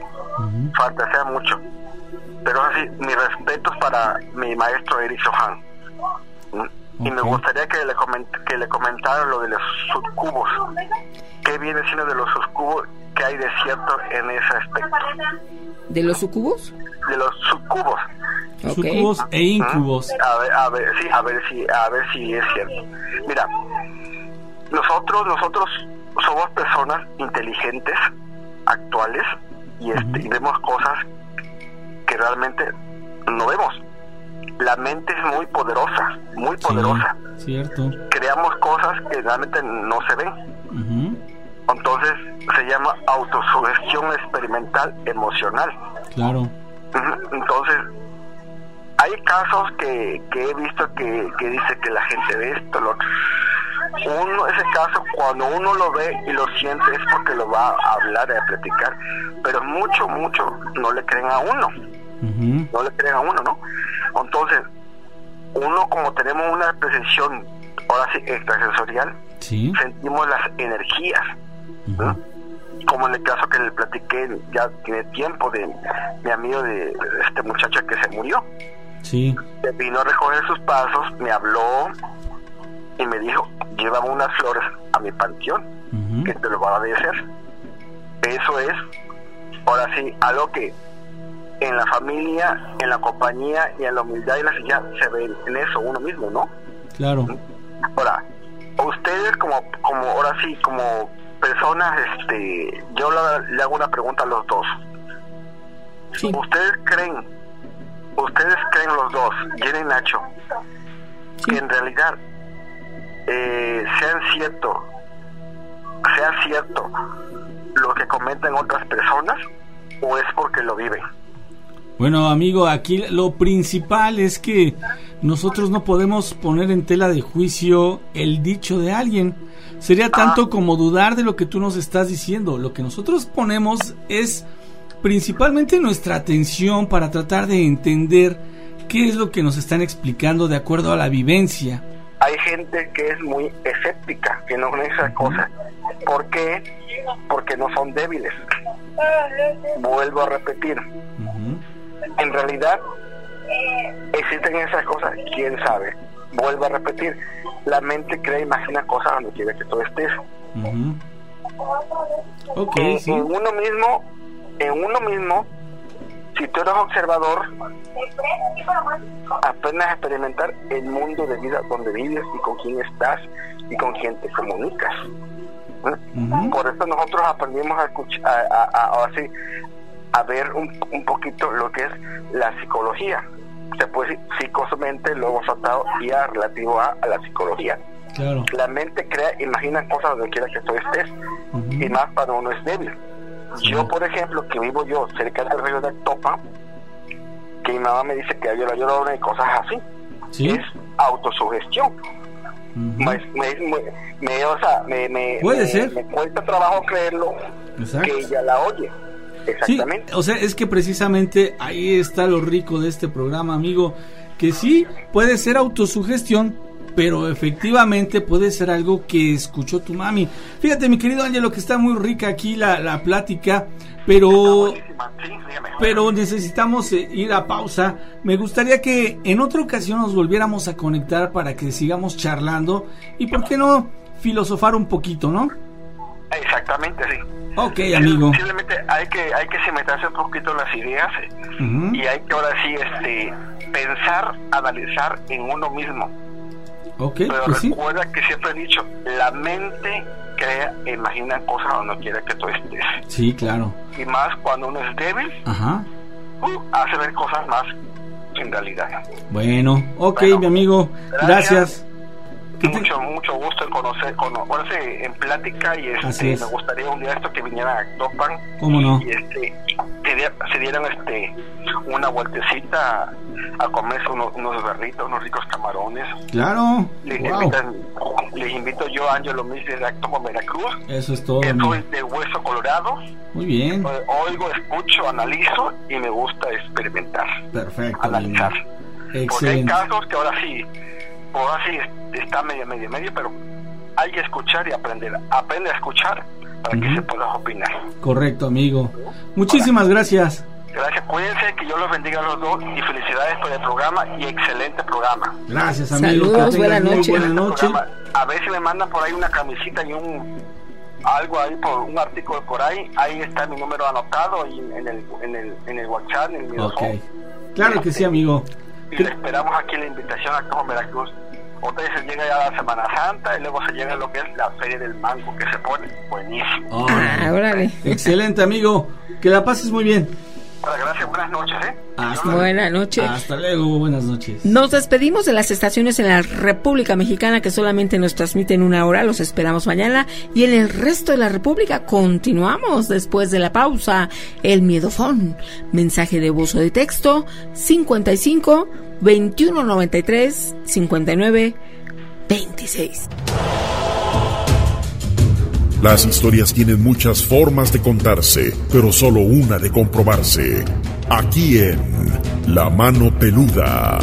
Pero así, mis respetos para mi maestro Eric Sohan. Y me gustaría que le comentara lo de los subcubos. ¿Qué viene siendo de los subcubos? ¿Qué hay de cierto en ese aspecto? ¿De los sucubos? De los subcubos. Sucubos e incubos. A ver si es cierto. Mira, nosotros somos personas inteligentes, actuales, y vemos cosas que realmente no vemos. La mente es muy poderosa, Sí, cierto. Creamos cosas que realmente no se ven. Entonces se llama autosugestión experimental emocional. Claro. Entonces hay casos que he visto que dice que la gente ve esto, lo otro. ese caso, cuando uno lo ve y lo siente es porque lo va a hablar, a platicar, pero mucho no le creen a uno. No le creen a uno, ¿no? Entonces, uno, como tenemos una percepción, ahora sí, extrasensorial, sentimos las energías, ¿no? Como en el caso que le platiqué ya tiene tiempo de mi amigo, de este muchacho que se murió. Vino a recoger sus pasos, me habló y me dijo, llévame unas flores a mi panteón, que te lo va a agradecer. Eso es, ahora sí, algo que en la familia, en la compañía y en la humildad y la sencillez se ve en eso uno mismo, ¿no? Claro. Ahora, ustedes como ahora sí, como personas, yo le hago una pregunta a los dos. ¿Ustedes creen los dos, Jenny y Nacho, que en realidad sea cierto lo que comentan otras personas, o es porque lo viven? Bueno, amigo, aquí lo principal es que nosotros no podemos poner en tela de juicio el dicho de alguien. Sería tanto como dudar de lo que tú nos estás diciendo. Lo que nosotros ponemos es principalmente nuestra atención para tratar de entender qué es lo que nos están explicando de acuerdo a la vivencia. Hay gente que es muy escéptica, que no cree esas cosas. ¿Por qué? Porque no son débiles. Vuelvo a repetir. En realidad, ¿existen esas cosas? ¿Quién sabe? Vuelvo a repetir. La mente crea, imagina cosas donde quiera que tú estés. En uno mismo, si tú eres observador, apenas experimentar el mundo de vida donde vives y con quién estás y con quién te comunicas. Por eso nosotros aprendimos a escuchar, a ver un poquito lo que es la psicología. Se puede decir psicosamente, luego tratado y relativo a la psicología. Claro. La mente crea, imagina cosas donde quiera que tú estés, y más cuando uno es débil. Yo, por ejemplo, que vivo yo cerca del río de Actopan, que mi mamá me dice que hay la llorona y cosas así, es autosugestión. Puede ser. Me cuesta trabajo creerlo. Exacto. Que ella la oye. Exactamente. Sí, o sea, es que precisamente ahí está lo rico de este programa, amigo, que sí puede ser autosugestión, pero efectivamente puede ser algo que escuchó tu mami. Fíjate, mi querido Ángelo, que está muy rica aquí la plática, pero necesitamos ir a pausa. Me gustaría que en otra ocasión nos volviéramos a conectar para que sigamos charlando y, ¿por qué no, filosofar un poquito, no? Exactamente, sí. Ok, amigo. Simplemente hay que cimentarse un poquito las ideas, y hay que ahora sí pensar, analizar en uno mismo. Okay, pero pues recuerda que siempre he dicho, la mente crea, imagina cosas donde no quiera que tú estés. Sí, claro. Y más cuando uno es débil, hace ver cosas más en realidad. Bueno, mi amigo, gracias. Mucho gusto en conocerse en plática, y me gustaría un día que vinieran a Actopan. ¿Cómo no? Y se dieran una vueltecita a comerse unos berritos, unos ricos camarones. Claro. Les invito yo, Ángelo Miss, de Actopan, Veracruz. Eso es todo. Soy de Hueso Colorado. Muy bien. Oigo, escucho, analizo y me gusta experimentar. Perfecto. Analizar. Excelente. Porque hay casos que ahora sí está medio, pero hay que escuchar y aprender. Aprende a escuchar para que se pueda opinar. Correcto, amigo. Muchísimas gracias. Gracias, cuídense, que Dios los bendiga a los dos y felicidades por el programa y excelente programa. Gracias, amigo. Saludos, buenas noches. Buenas noches. A ver si me mandan por ahí una camisita y algo ahí, por un artículo por ahí. Ahí está mi número anotado y en el WhatsApp, en el videophone. Claro que sí, amigo. Y le esperamos aquí la invitación a Actopan, Veracruz. Otra vez se llega ya la Semana Santa y luego se llega lo que es la Feria del Mango, que se pone buenísimo. Órale. Excelente, amigo. Que la pases muy bien. Gracias, buenas noches. Buenas noches. Hasta luego, buenas noches. Nos despedimos de las estaciones en la República Mexicana que solamente nos transmiten 1 hora. Los esperamos mañana. Y en el resto de la República continuamos después de la pausa. El Miedofón. Mensaje de voz o de texto 55 21 93 59 26. Las historias tienen muchas formas de contarse, pero solo una de comprobarse. Aquí en La Mano Peluda.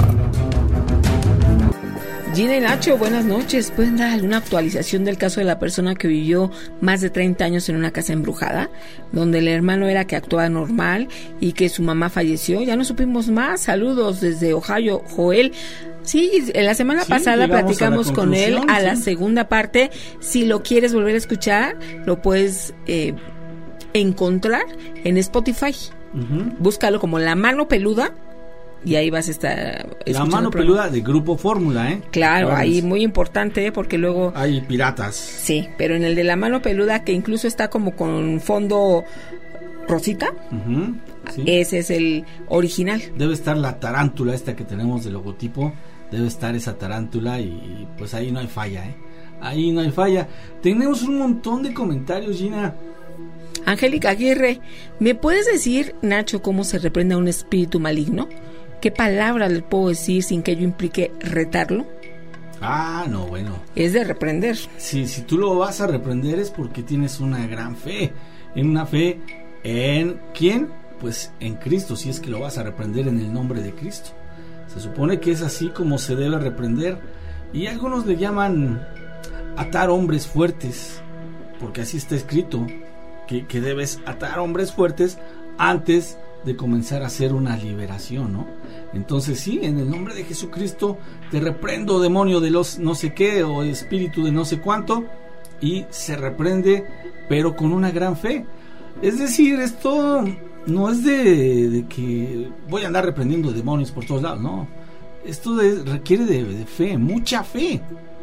Gina y Nacho, buenas noches. ¿Pueden dar alguna actualización del caso de la persona que vivió más de 30 años en una casa embrujada, donde el hermano era que actuaba normal y que su mamá falleció? Ya no supimos más. Saludos desde Ohio, Joel. Sí, la semana pasada platicamos con él a la segunda parte. Si lo quieres volver a escuchar, lo puedes encontrar en Spotify. Búscalo como La Mano Peluda y ahí vas a estar. La Mano Peluda de Grupo Fórmula, ¿eh? Claro, ahí muy importante porque luego hay piratas. Sí, pero en el de La Mano Peluda, que incluso está como con fondo rosita, sí. Ese es el original. Debe estar la tarántula esta que tenemos de logotipo. Debe estar esa tarántula y pues ahí no hay falla, ¿eh? Ahí no hay falla. Tenemos un montón de comentarios, Gina. Angélica Aguirre, ¿me puedes decir, Nacho, cómo se reprende a un espíritu maligno? ¿Qué palabras le puedo decir sin que ello implique retarlo? Ah, no, bueno. Es de reprender. Sí, si tú lo vas a reprender es porque tienes una gran fe. En una fe en ¿quién? Pues en Cristo, si es que lo vas a reprender en el nombre de Cristo. Se supone que es así como se debe reprender. Y algunos le llaman atar hombres fuertes, porque así está escrito, que debes atar hombres fuertes antes de comenzar a hacer una liberación, ¿no? Entonces sí, en el nombre de Jesucristo te reprendo, demonio de los no sé qué o espíritu de no sé cuánto, y se reprende, pero con una gran fe. Es decir, esto no es de que voy a andar reprendiendo demonios por todos lados, no. Esto requiere de fe, mucha fe.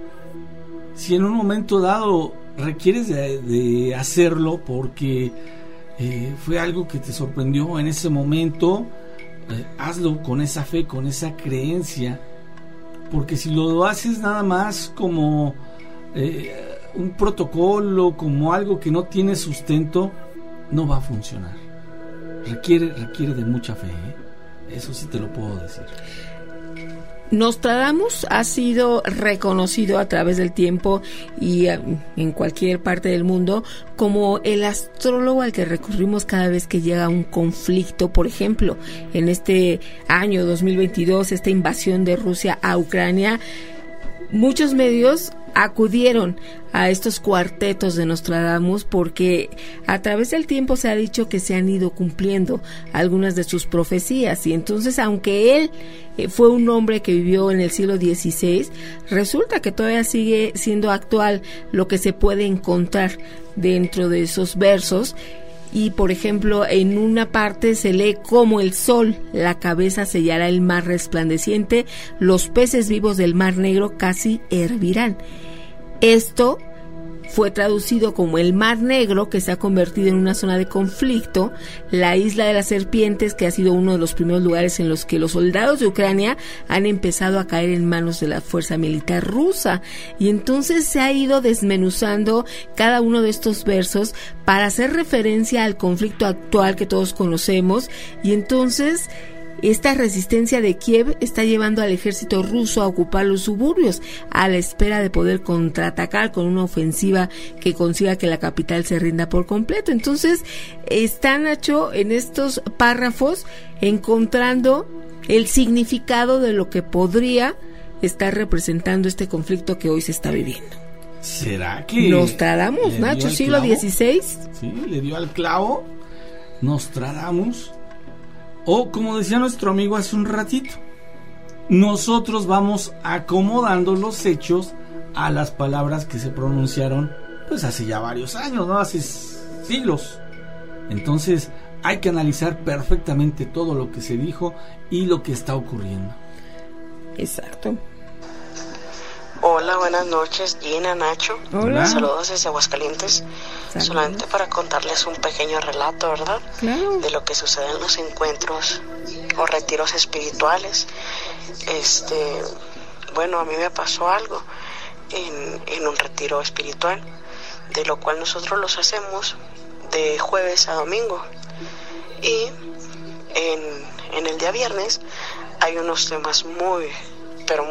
Si en un momento dado requieres de hacerlo porque fue algo que te sorprendió en ese momento, hazlo con esa fe, con esa creencia, porque si lo haces nada más como un protocolo, como algo que no tiene sustento, no va a funcionar. Requiere de mucha fe, ¿eh? Eso sí te lo puedo decir. Nostradamus ha sido reconocido a través del tiempo y en cualquier parte del mundo como el astrólogo al que recurrimos cada vez que llega un conflicto. Por ejemplo, en este año 2022, esta invasión de Rusia a Ucrania, muchos medios acudieron a estos cuartetos de Nostradamus porque a través del tiempo se ha dicho que se han ido cumpliendo algunas de sus profecías, y entonces, aunque él fue un hombre que vivió en el siglo XVI, resulta que todavía sigue siendo actual lo que se puede encontrar dentro de esos versos. Y por ejemplo, en una parte se lee: como el sol, la cabeza sellará el mar resplandeciente, los peces vivos del mar negro casi hervirán. Esto fue traducido como el Mar Negro, que se ha convertido en una zona de conflicto, la isla de las serpientes, que ha sido uno de los primeros lugares en los que los soldados de Ucrania han empezado a caer en manos de la fuerza militar rusa. Y entonces se ha ido desmenuzando cada uno de estos versos para hacer referencia al conflicto actual que todos conocemos, y entonces esta resistencia de Kiev está llevando al ejército ruso a ocupar los suburbios a la espera de poder contraatacar con una ofensiva que consiga que la capital se rinda por completo. Entonces está, Nacho, en estos párrafos encontrando el significado de lo que podría estar representando este conflicto que hoy se está viviendo. ¿Será que Nostradamus, Nacho, siglo XVI? Sí, le dio al clavo Nostradamus. O como decía nuestro amigo hace un ratito, nosotros vamos acomodando los hechos a las palabras que se pronunciaron pues hace ya varios años, ¿no? Hace siglos. Entonces hay que analizar perfectamente todo lo que se dijo y lo que está ocurriendo. Exacto. Hola, buenas noches, Gina, Nacho. Hola. Saludos desde Aguascalientes. Saludos. Solamente para contarles un pequeño relato, ¿verdad? Claro. De lo que sucede en los encuentros o retiros espirituales. Bueno, a mí me pasó algo en un retiro espiritual, de lo cual nosotros los hacemos de jueves a domingo. Y en el día viernes hay unos temas muy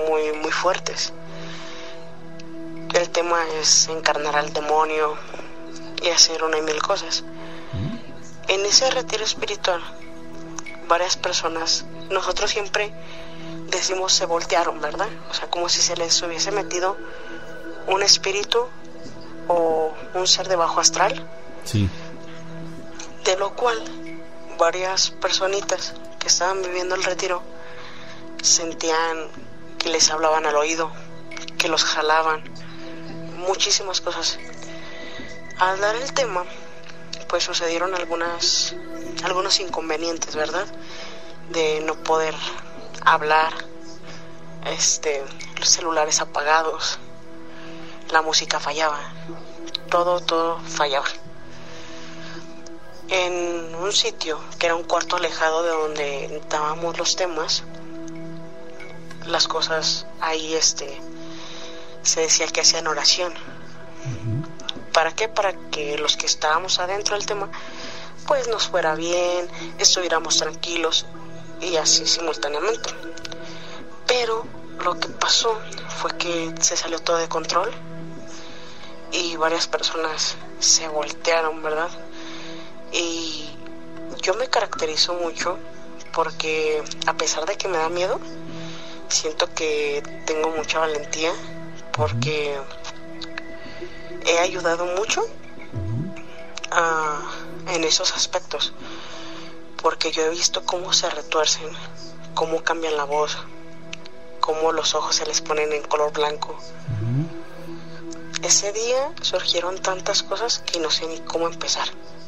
fuertes. El tema es encarnar al demonio, y hacer una y mil cosas. En ese retiro espiritual, varias personas, nosotros siempre decimos se voltearon, ¿verdad? O sea, como si se les hubiese metido un espíritu o un ser de bajo astral. Sí. De lo cual, varias personitas que estaban viviendo el retiro sentían que les hablaban al oído, que los jalaban, muchísimas cosas. Al dar el tema, pues sucedieron algunos inconvenientes, ¿verdad? De no poder hablar, los celulares apagados, la música fallaba, todo fallaba. En un sitio que era un cuarto alejado de donde dábamos los temas, las cosas ahí se decía que hacían oración. ¿Para qué? Para que los que estábamos adentro del tema pues nos fuera bien, estuviéramos tranquilos y así simultáneamente. Pero lo que pasó fue que se salió todo de control y varias personas se voltearon, ¿verdad? Y yo me caracterizo mucho porque a pesar de que me da miedo, siento que tengo mucha valentía porque he ayudado mucho en esos aspectos, porque yo he visto cómo se retuercen, cómo cambian la voz, cómo los ojos se les ponen en color blanco. Ese día surgieron tantas cosas que no sé ni cómo empezar.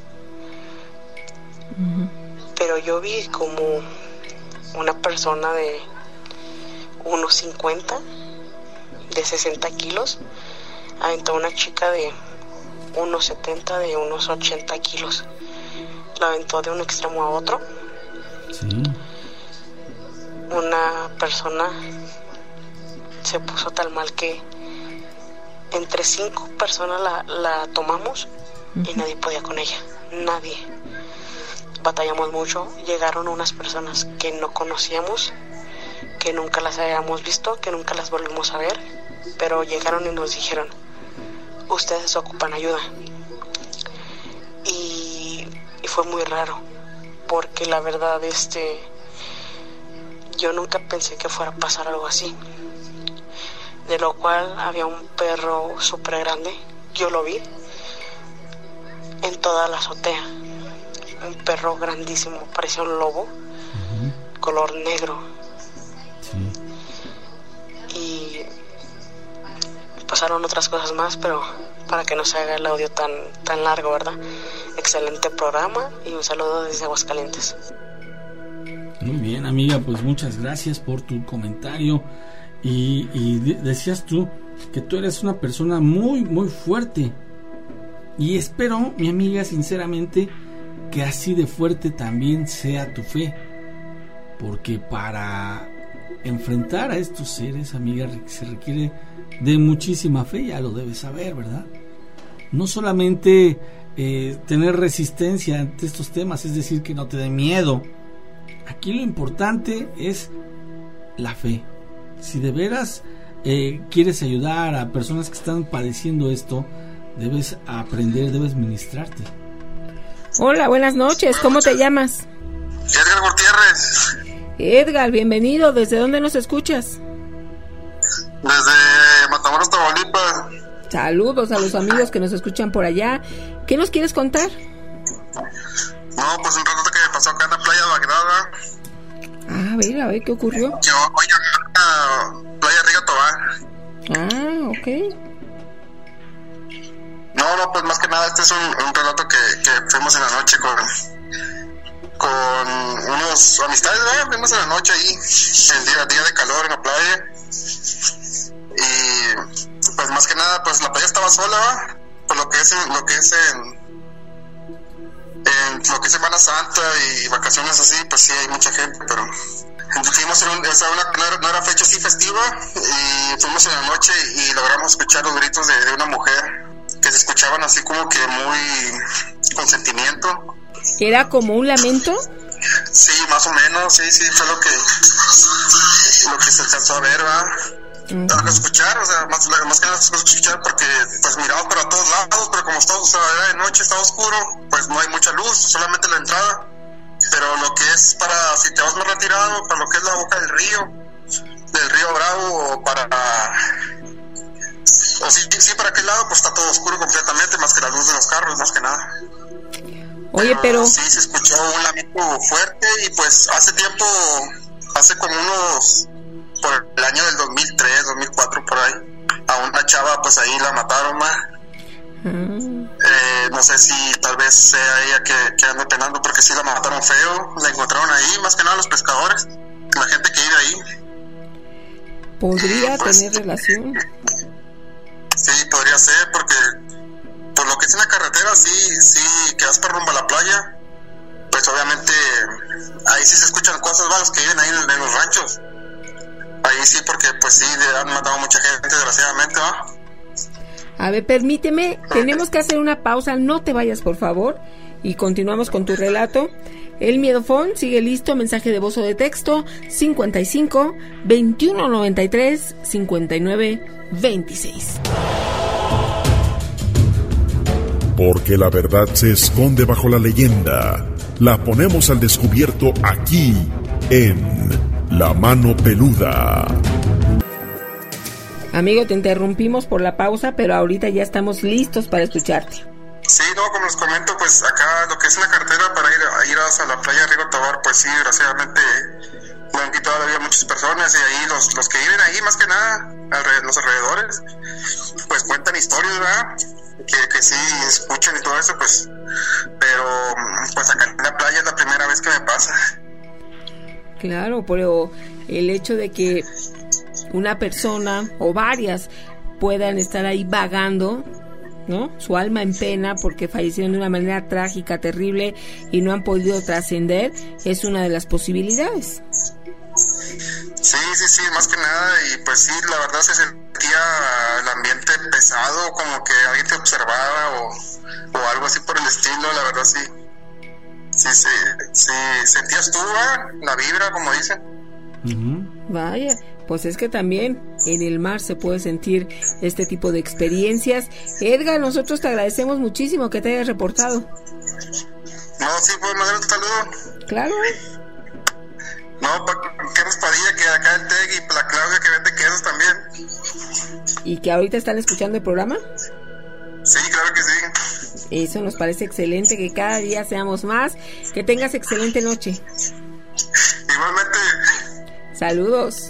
Pero yo vi como una persona de unos 50, de 60 kilos, aventó a una chica de unos 70, de unos 80 kilos. La aventó de un extremo a otro. Sí. Una persona se puso tan mal que entre 5 personas la tomamos y nadie podía con ella. Nadie. Batallamos mucho. Llegaron unas personas que no conocíamos, que nunca las habíamos visto, que nunca las volvimos a ver, pero llegaron y nos dijeron: ustedes ocupan ayuda. Y fue muy raro, porque la verdad yo nunca pensé que fuera a pasar algo así. De lo cual había un perro súper grande, yo lo vi en toda la azotea, un perro grandísimo, parecía un lobo, color negro. Y pasaron otras cosas más, pero para que no se haga el audio tan largo, ¿verdad? Excelente programa y un saludo desde Aguascalientes. Muy bien, amiga, pues muchas gracias por tu comentario. Y decías tú que tú eres una persona muy, muy fuerte. Y espero, mi amiga, sinceramente, que así de fuerte también sea tu fe. Porque para enfrentar a estos seres, amiga, se requiere de muchísima fe, ya lo debes saber, ¿verdad? No solamente tener resistencia ante estos temas, es decir, que no te dé miedo. Aquí lo importante es la fe. Si de veras quieres ayudar a personas que están padeciendo esto, debes aprender, debes ministrarte. Hola, buenas noches, ¿cómo te llamas? Edgar Gutiérrez. Edgar, bienvenido. ¿Desde dónde nos escuchas? Desde Matamoros, Tamaulipas. Saludos a los amigos que nos escuchan por allá. ¿Qué nos quieres contar? No, pues un rato que me pasó acá en la playa de Bagdad. A ver, ¿qué ocurrió? Yo voy a Playa Riga Tobar. Ok. No, pues más que nada este es un relato que fuimos en la noche con unos amistades, ¿verdad? Fuimos en la noche ahí, el día de calor en la playa. Y pues más que nada, pues la playa estaba sola, ¿verdad? Por lo que es en lo que es Semana Santa y vacaciones así, pues sí hay mucha gente, pero fuimos no era fecha así festiva, y fuimos en la noche y logramos escuchar los gritos de una mujer que se escuchaban así como que muy con sentimiento. ¿Era como un lamento? Sí, más o menos, sí, fue lo que se alcanzó a ver, ¿verdad? escuchar, o sea, más que nada escuchar porque pues miramos para todos lados, pero como está, o sea, era de noche, está oscuro, pues no hay mucha luz, solamente la entrada. Pero lo que es para, si te vas más retirado, para lo que es la boca del río Bravo, o para, o sí, para aquel lado, pues está todo oscuro completamente, más que la luz de los carros, más que nada. Oye, pero sí, se escuchó un lamento fuerte, y pues hace como unos, por el año del 2003, 2004, por ahí, a una chava, pues ahí la mataron, no sé si tal vez sea ella que anda penando, porque sí la mataron feo, la encontraron ahí, más que nada los pescadores, la gente que vive ahí. ¿Podría tener relación? Sí, podría ser, porque por lo que es en la carretera, sí, que vas para rumbo a la playa, pues obviamente ahí sí se escuchan cosas, los que viven ahí en los ranchos. Ahí sí, porque pues sí, han matado mucha gente, desgraciadamente, ¿no? A ver, permíteme, tenemos que hacer una pausa, no te vayas, por favor, y continuamos con tu relato. El Miedofón sigue listo, mensaje de voz o de texto, 55 21 93 59 26. Porque la verdad se esconde bajo la leyenda. La ponemos al descubierto aquí, en La Mano Peluda. Amigo, te interrumpimos por la pausa, pero ahorita ya estamos listos para escucharte. Sí, no, como les comento, pues acá lo que es una carretera para ir a la playa Río Tobar, pues sí, desgraciadamente lo han quitado la vida a muchas personas, y ahí los que viven ahí, más que nada, los alrededores, pues cuentan historias, ¿verdad? Que sí escuchan y todo eso, pues, pero pues acá en la playa es la primera vez que me pasa. Claro, pero el hecho de que una persona o varias puedan estar ahí vagando, ¿no? Su alma en pena porque fallecieron de una manera trágica, terrible, y no han podido trascender, es una de las posibilidades. Sí, más que nada, y pues sí, la verdad se sentía el ambiente pesado, como que alguien te observaba o algo así por el estilo, la verdad sí, sentías tú, la vibra, como dicen. Vaya, pues es que también en el mar se puede sentir este tipo de experiencias. Edgar, nosotros te agradecemos muchísimo que te hayas reportado. No, sí, pues mandar un saludo. Claro. No, Carlos Padilla, que acá el TEG, y la Claudia, que vende quesos también. ¿Y que ahorita están escuchando el programa? Sí, claro que sí. Eso nos parece excelente, que cada día seamos más. Que tengas excelente noche. Igualmente. Saludos.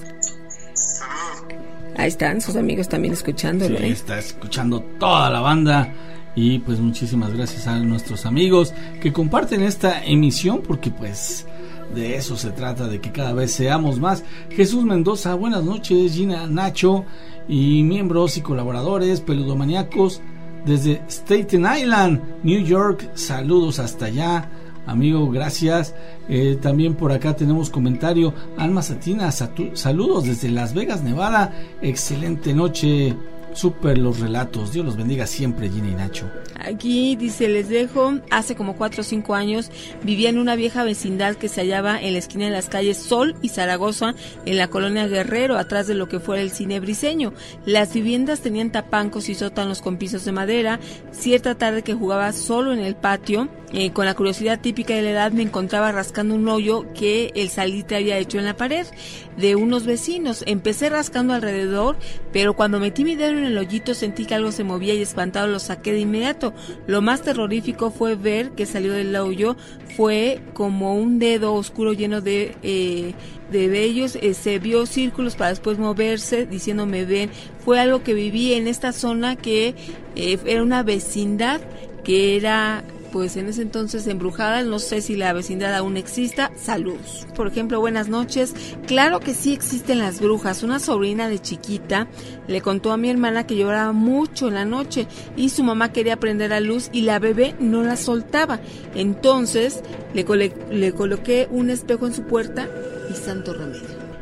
Ahí están sus amigos también escuchándolo. Sí, está escuchando toda la banda. Y pues muchísimas gracias a nuestros amigos que comparten esta emisión, porque pues de eso se trata, de que cada vez seamos más. Jesús Mendoza, buenas noches. Gina, Nacho y miembros y colaboradores peludomaníacos desde Staten Island, New York, saludos hasta allá. Amigo, gracias. También por acá tenemos comentario. Alma Satina, saludos desde Las Vegas, Nevada. Excelente noche. Súper los relatos. Dios los bendiga siempre, Gina y Nacho. Aquí dice, les dejo, hace como 4 o 5 años vivía en una vieja vecindad que se hallaba en la esquina de las calles Sol y Zaragoza, en la colonia Guerrero, atrás de lo que fuera el cine Briseño. Las viviendas tenían tapancos y sótanos con pisos de madera. Cierta tarde que jugaba solo en el patio, con la curiosidad típica de la edad, me encontraba rascando un hoyo que el salitre había hecho en la pared de unos vecinos. Empecé rascando alrededor, pero cuando metí mi dedo en el hoyito sentí que algo se movía y espantado lo saqué de inmediato. Lo más terrorífico fue ver que salió del hoyo, fue como un dedo oscuro lleno de vellos, se vio círculos para después moverse diciéndome ven. Fue algo que viví en esta zona que era una vecindad que era pues en ese entonces embrujada. No sé si la vecindad aún exista. Saludos. Por ejemplo, buenas noches. Claro que sí existen las brujas. Una sobrina de chiquita le contó a mi hermana que lloraba mucho en la noche y su mamá quería prender la luz y la bebé no la soltaba. Entonces le coloqué un espejo en su puerta y santo remedio.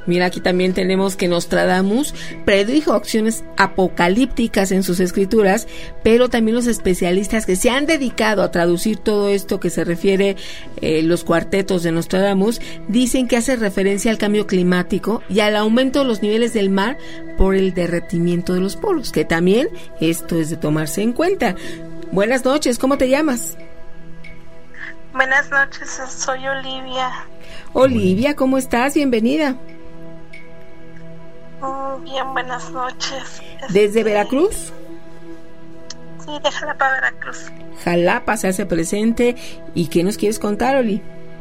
Mira, aquí también tenemos que Nostradamus predijo acciones apocalípticas en sus escrituras, pero también los especialistas que se han dedicado a traducir todo esto que se refiere los cuartetos de Nostradamus dicen que hace referencia al cambio climático y al aumento de los niveles del mar por el derretimiento de los polos, que también esto es de tomarse en cuenta. Buenas noches, ¿cómo te llamas? Buenas noches, soy Olivia. Olivia, ¿cómo estás? Bienvenida. Bien, buenas noches. ¿Desde Veracruz? Sí, de Jalapa, Veracruz. Jalapa se hace presente. ¿Y qué nos quieres contar, Oli?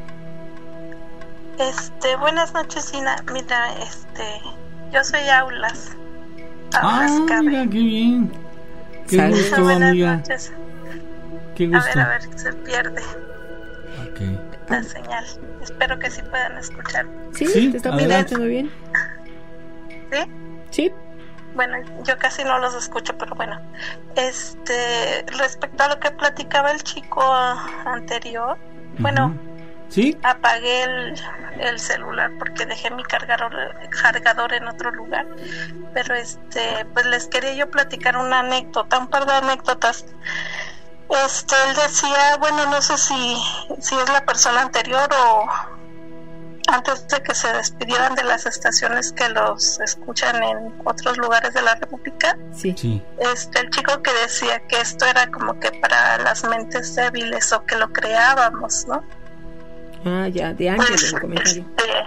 Buenas noches, Ina. Mira, yo soy Aulas. Aulas Cabe. Mira, qué bien. Qué gusto, buenas amiga. Noches. Qué gusto. A ver, se pierde Okay. la señal. Espero que sí puedan escuchar. Sí, te está escuchando bien. ¿Sí? Sí. Bueno, yo casi no los escucho, pero bueno. Respecto a lo que platicaba el chico anterior, bueno, ¿sí? Apagué el celular porque dejé mi cargador en otro lugar. Pero pues les quería yo platicar una anécdota, un par de anécdotas. Él decía, bueno, no sé si es la persona anterior o antes de que se despidieran de las estaciones que los escuchan en otros lugares de la República. Sí. El chico que decía que esto era como que para las mentes débiles o que lo creábamos, ¿no? Ah, ya, de Ángel en el comentario.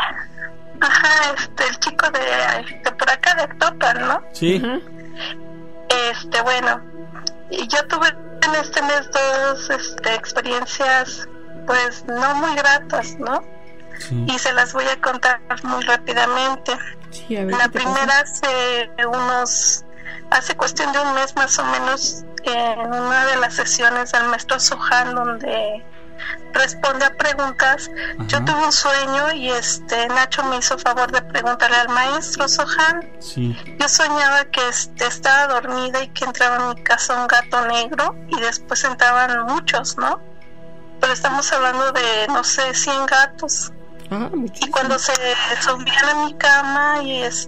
El chico de por acá de Topan, ¿no? Sí. Bueno, y yo tuve en este mes dos experiencias pues no muy gratas, ¿no? Sí. Y se las voy a contar muy rápidamente. Sí, a ver, la primera hace cuestión de un mes más o menos, en una de las sesiones del maestro Sohan donde responde a preguntas. Ajá. Yo tuve un sueño y Nacho me hizo favor de preguntarle al maestro Sohan. Sí. Yo soñaba que estaba dormida y que entraba en mi casa un gato negro y después entraban muchos, ¿no? Pero estamos hablando de, no sé, 100 gatos. Ah, y cuando se subían a mi cama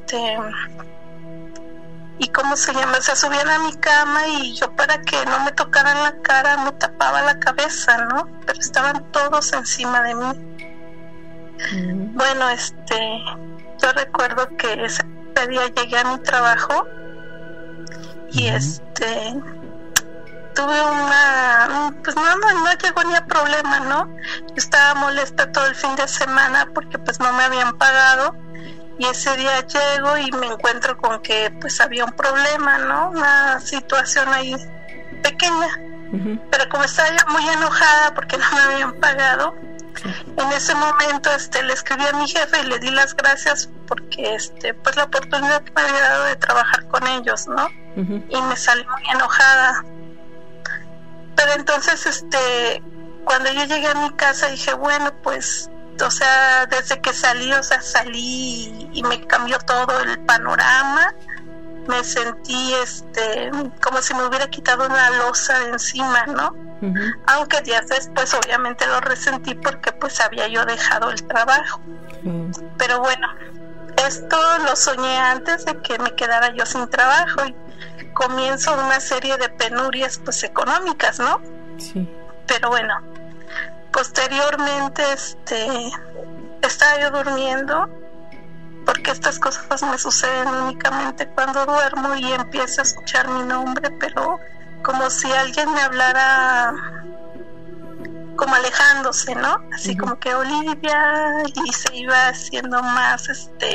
y ¿cómo se llama? Se subían a mi cama y yo, para que no me tocaran la cara, me tapaba la cabeza, ¿no? Pero estaban todos encima de mí. Bueno, yo recuerdo que ese día llegué a mi trabajo y tuve pues no llegó ni a problema, ¿no? Yo estaba molesta todo el fin de semana porque pues no me habían pagado. Y ese día llego y me encuentro con que pues había un problema, ¿no? Una situación ahí pequeña. Pero como estaba yo muy enojada porque no me habían pagado, en ese momento le escribí a mi jefe y le di las gracias porque pues la oportunidad que me había dado de trabajar con ellos, ¿no? Y me salí muy enojada. Pero entonces cuando yo llegué a mi casa dije, bueno, pues desde que salí y me cambió todo el panorama. Me sentí como si me hubiera quitado una losa de encima, ¿no? Aunque días después obviamente lo resentí porque pues había yo dejado el trabajo. Pero bueno, esto lo soñé antes de que me quedara yo sin trabajo y comienzo una serie de penurias pues económicas, ¿no? Sí. Pero bueno, posteriormente estaba yo durmiendo porque estas cosas me suceden únicamente cuando duermo y empiezo a escuchar mi nombre, pero como si alguien me hablara como alejándose, ¿no? Así como que Olivia, y se iba haciendo más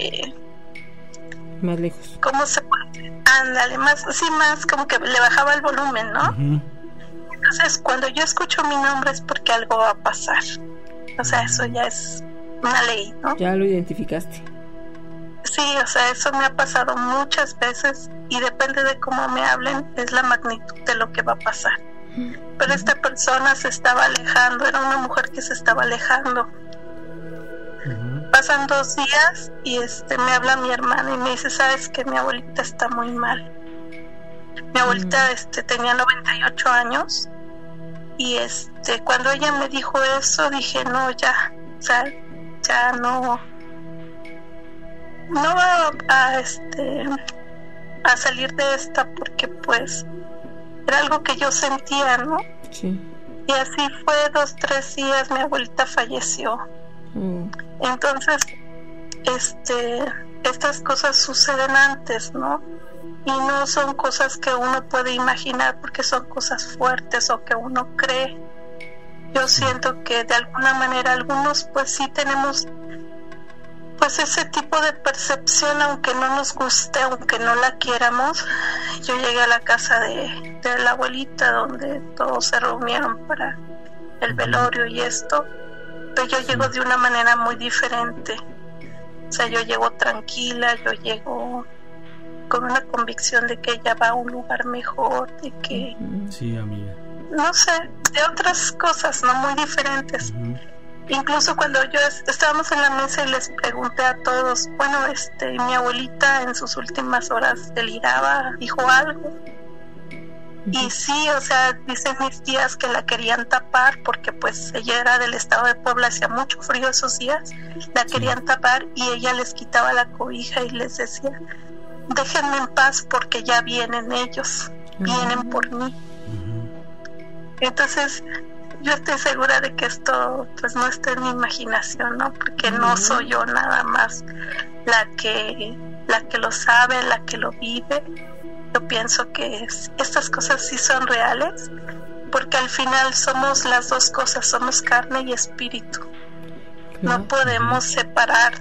más lejos. ¿Cómo se puede? Ándale, más como que le bajaba el volumen, ¿no? Entonces, cuando yo escucho mi nombre es porque algo va a pasar. O sea, eso ya es una ley, ¿no? Ya lo identificaste. Sí, o sea, eso me ha pasado muchas veces y depende de cómo me hablen, es la magnitud de lo que va a pasar. Pero esta persona se estaba alejando, era una mujer que se estaba alejando. Pasan 2 días y me habla mi hermana y me dice, ¿sabes qué? Mi abuelita está muy mal. Mi abuelita tenía 98 años y cuando ella me dijo eso dije, no, ya, o sea, ya no no va a salir de esta porque pues era algo que yo sentía, ¿no? Sí. Y así fue, 2-3 días mi abuelita falleció. Entonces estas cosas suceden antes, ¿no? Y no son cosas que uno puede imaginar porque son cosas fuertes o que uno cree. Yo siento que de alguna manera algunos pues sí tenemos pues ese tipo de percepción, aunque no nos guste, aunque no la quieramos. Yo llegué a la casa de la abuelita donde todos se reunieron para el velorio y esto, pero yo llego de una manera muy diferente. O sea, yo llego tranquila, yo llego con una convicción de que ella va a un lugar mejor, de que... Sí, amiga. No sé, de otras cosas, ¿no? Muy diferentes. Incluso cuando yo estábamos en la mesa y les pregunté a todos, bueno, mi abuelita en sus últimas horas deliraba, dijo algo. Y sí, o sea, dicen mis tías que la querían tapar porque pues ella era del estado de Puebla, hacía mucho frío esos días, la querían tapar y ella les quitaba la cobija y les decía, déjenme en paz porque ya vienen ellos, vienen por mí. Entonces yo estoy segura de que esto pues no está en mi imaginación, ¿no? Porque no soy yo nada más la que lo sabe, la que lo vive. Yo pienso que estas cosas sí son reales, porque al final somos las dos cosas, somos carne y espíritu. No podemos separar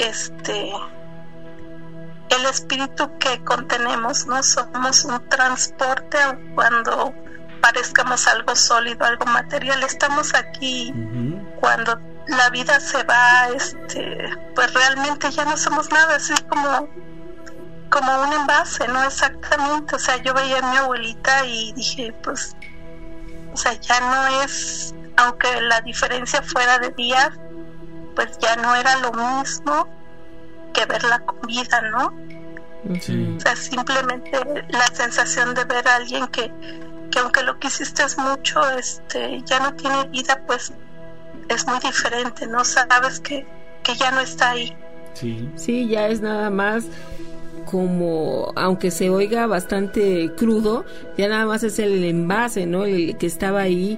el espíritu que contenemos, ¿no? Somos un transporte cuando parezcamos algo sólido, algo material. Estamos aquí cuando la vida se va, pues realmente ya no somos nada, así como un envase, ¿no? Exactamente. O sea, yo veía a mi abuelita y dije, pues, o sea, ya no es, aunque la diferencia fuera de días, pues ya no era lo mismo que verla con vida, ¿no? Sí. O sea, simplemente la sensación de ver a alguien que aunque lo quisiste mucho, ya no tiene vida, pues es muy diferente, ¿no? Sabes que ya no está ahí. Sí, ya es nada más como, aunque se oiga bastante crudo, ya nada más es el envase, ¿no? El que estaba ahí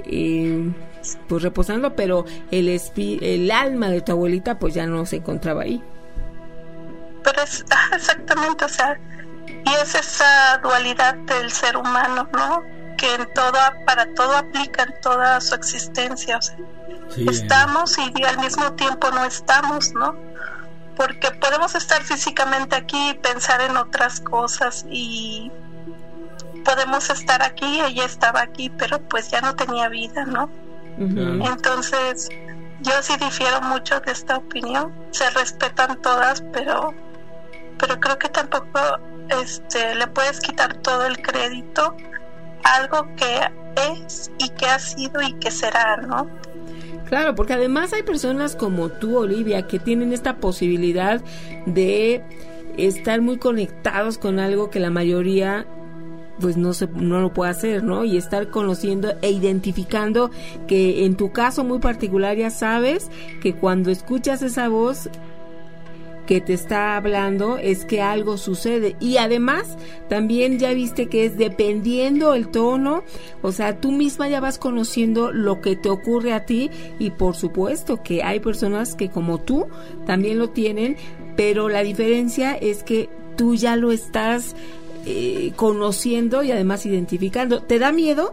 pues reposando, pero el alma de tu abuelita pues ya no se encontraba ahí. Pero es exactamente, o sea, y es esa dualidad del ser humano, ¿no? Que para todo aplica en toda su existencia, o sea, estamos y al mismo tiempo no estamos, ¿no? Porque podemos estar físicamente aquí y pensar en otras cosas, y podemos estar aquí, ella estaba aquí, pero pues ya no tenía vida, ¿no? Entonces yo sí difiero mucho de esta opinión. Se respetan todas, pero creo que tampoco le puedes quitar todo el crédito a algo que es y que ha sido y que será, ¿no? Claro, porque además hay personas como tú, Olivia, que tienen esta posibilidad de estar muy conectados con algo que la mayoría pues no lo puede hacer, ¿no? Y estar conociendo e identificando, que en tu caso muy particular ya sabes que cuando escuchas esa voz que te está hablando es que algo sucede. Y además también ya viste que es dependiendo el tono, o sea, tú misma ya vas conociendo lo que te ocurre a ti, y por supuesto que hay personas que como tú también lo tienen, pero la diferencia es que tú ya lo estás conociendo y además identificando. ¿Te da miedo?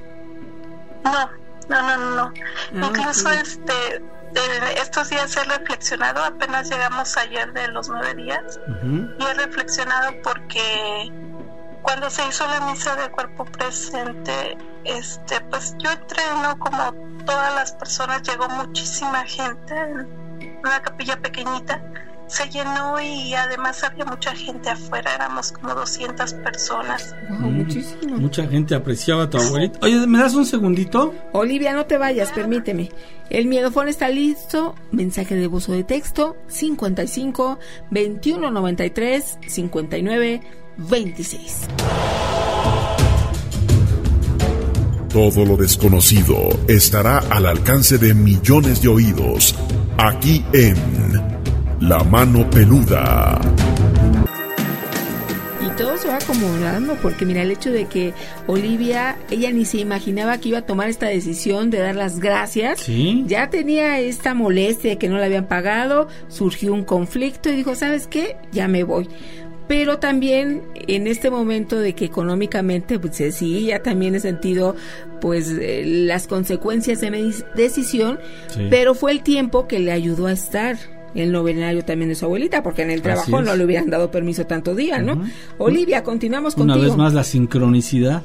No. Incluso estos días he reflexionado, apenas llegamos ayer de los 9 días, y he reflexionado porque cuando se hizo la misa de cuerpo presente, pues yo entré, ¿no? Como todas las personas, llegó muchísima gente en una capilla pequeñita, se llenó y además había mucha gente afuera, éramos como 200 personas. Muchísimo. Mucha gente apreciaba a tu abuelita. Oye, ¿me das un segundito? Olivia, no te vayas, permíteme. El miedofón está listo. Mensaje de voz o de texto 55 21 93 59 26. Todo lo desconocido estará al alcance de millones de oídos, aquí en La mano peluda. Y todo se va acomodando, porque mira, el hecho de que Olivia, ella ni se imaginaba que iba a tomar esta decisión de dar las gracias. ¿Sí? Ya tenía esta molestia de que no le habían pagado, surgió un conflicto y dijo, ¿sabes qué? Ya me voy. Pero también en este momento de que económicamente, pues sí, ya también he sentido pues las consecuencias de mi decisión, sí. Pero fue el tiempo que le ayudó a estar el novenario también de su abuelita, porque en el trabajo no le hubieran dado permiso tanto día, ¿no? Olivia, continuamos contigo. Una vez más la sincronicidad.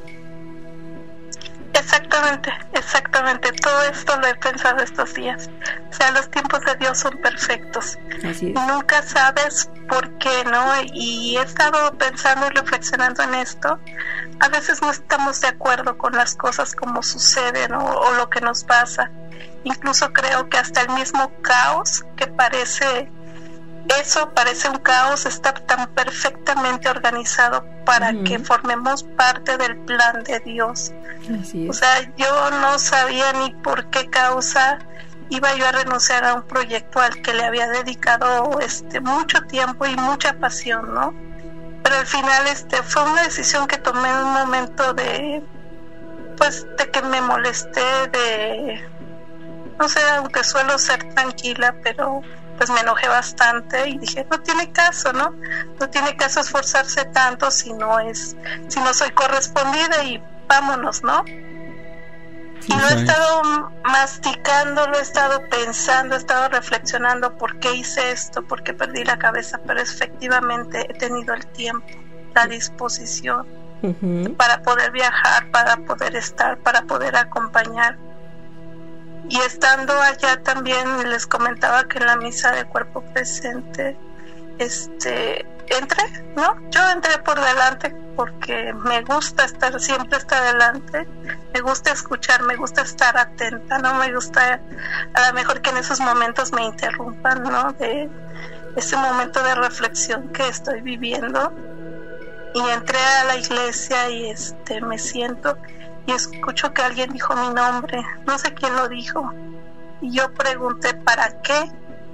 Exactamente. Todo esto lo he pensado estos días. O sea, los tiempos de Dios son perfectos. Así es. Nunca sabes por qué, ¿no? Y he estado pensando y reflexionando en esto. A veces no estamos de acuerdo con las cosas como suceden o lo que nos pasa. Incluso creo que hasta el mismo caos que parece un caos, está tan perfectamente organizado para que formemos parte del plan de Dios. Así es. O sea, yo no sabía ni por qué causa iba yo a renunciar a un proyecto al que le había dedicado mucho tiempo y mucha pasión, ¿no? Pero al final fue una decisión que tomé en un momento de que me molesté, no sé, aunque suelo ser tranquila, pero pues me enojé bastante y dije, no tiene caso, ¿no? No tiene caso esforzarse tanto si no soy correspondida y vámonos, ¿no? Sí, y lo he estado masticando, lo he estado pensando, he estado reflexionando por qué hice esto, por qué perdí la cabeza, pero efectivamente he tenido el tiempo, la disposición para poder viajar, para poder estar, para poder acompañar. Y estando allá también les comentaba que en la misa de cuerpo presente entré, ¿no? Yo entré por delante porque me gusta siempre estar delante, me gusta escuchar, me gusta estar atenta, no me gusta a lo mejor que en esos momentos me interrumpan, ¿no? De ese momento de reflexión que estoy viviendo. Y entré a la iglesia y me siento y escucho que alguien dijo mi nombre, no sé quién lo dijo, y yo pregunté ¿para qué?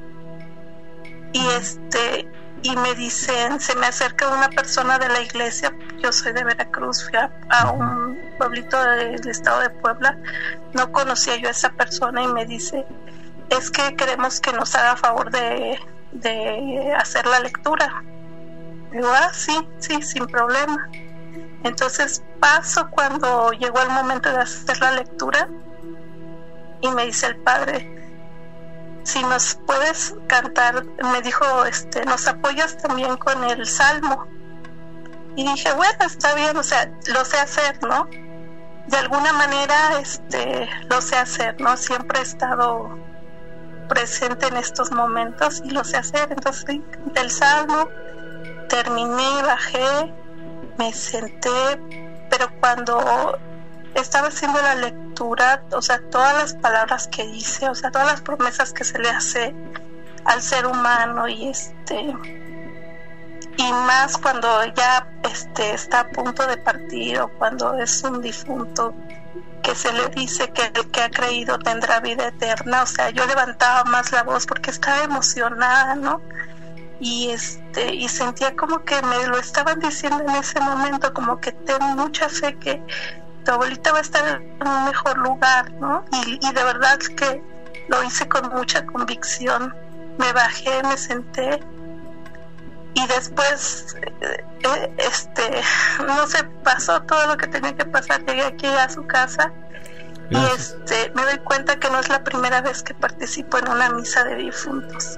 Y me dicen, se me acerca una persona de la iglesia, yo soy de Veracruz, fui a un pueblito del estado de Puebla, no conocía yo a esa persona y me dice, es que queremos que nos haga favor de hacer la lectura. Digo, sí, sin problema. Entonces paso cuando llegó el momento de hacer la lectura y me dice el padre, si nos puedes cantar, me dijo, nos apoyas también con el salmo. Y dije, bueno, está bien, o sea, lo sé hacer, ¿no? De alguna manera, lo sé hacer, ¿no? Siempre he estado presente en estos momentos y lo sé hacer. Entonces, del salmo, terminé, bajé, me senté, pero cuando estaba haciendo la lectura, o sea, todas las palabras que dice, o sea, todas las promesas que se le hace al ser humano y más cuando ya está a punto de partir o cuando es un difunto que se le dice que el que ha creído tendrá vida eterna, o sea, yo levantaba más la voz porque estaba emocionada, ¿no? Y sentía como que me lo estaban diciendo en ese momento, como que ten mucha fe que tu abuelita va a estar en un mejor lugar, ¿no? Y de verdad que lo hice con mucha convicción. Me bajé, me senté y después no sé, pasó todo lo que tenía que pasar. Llegué aquí a su casa. Gracias. Y me doy cuenta que no es la primera vez que participo en una misa de difuntos.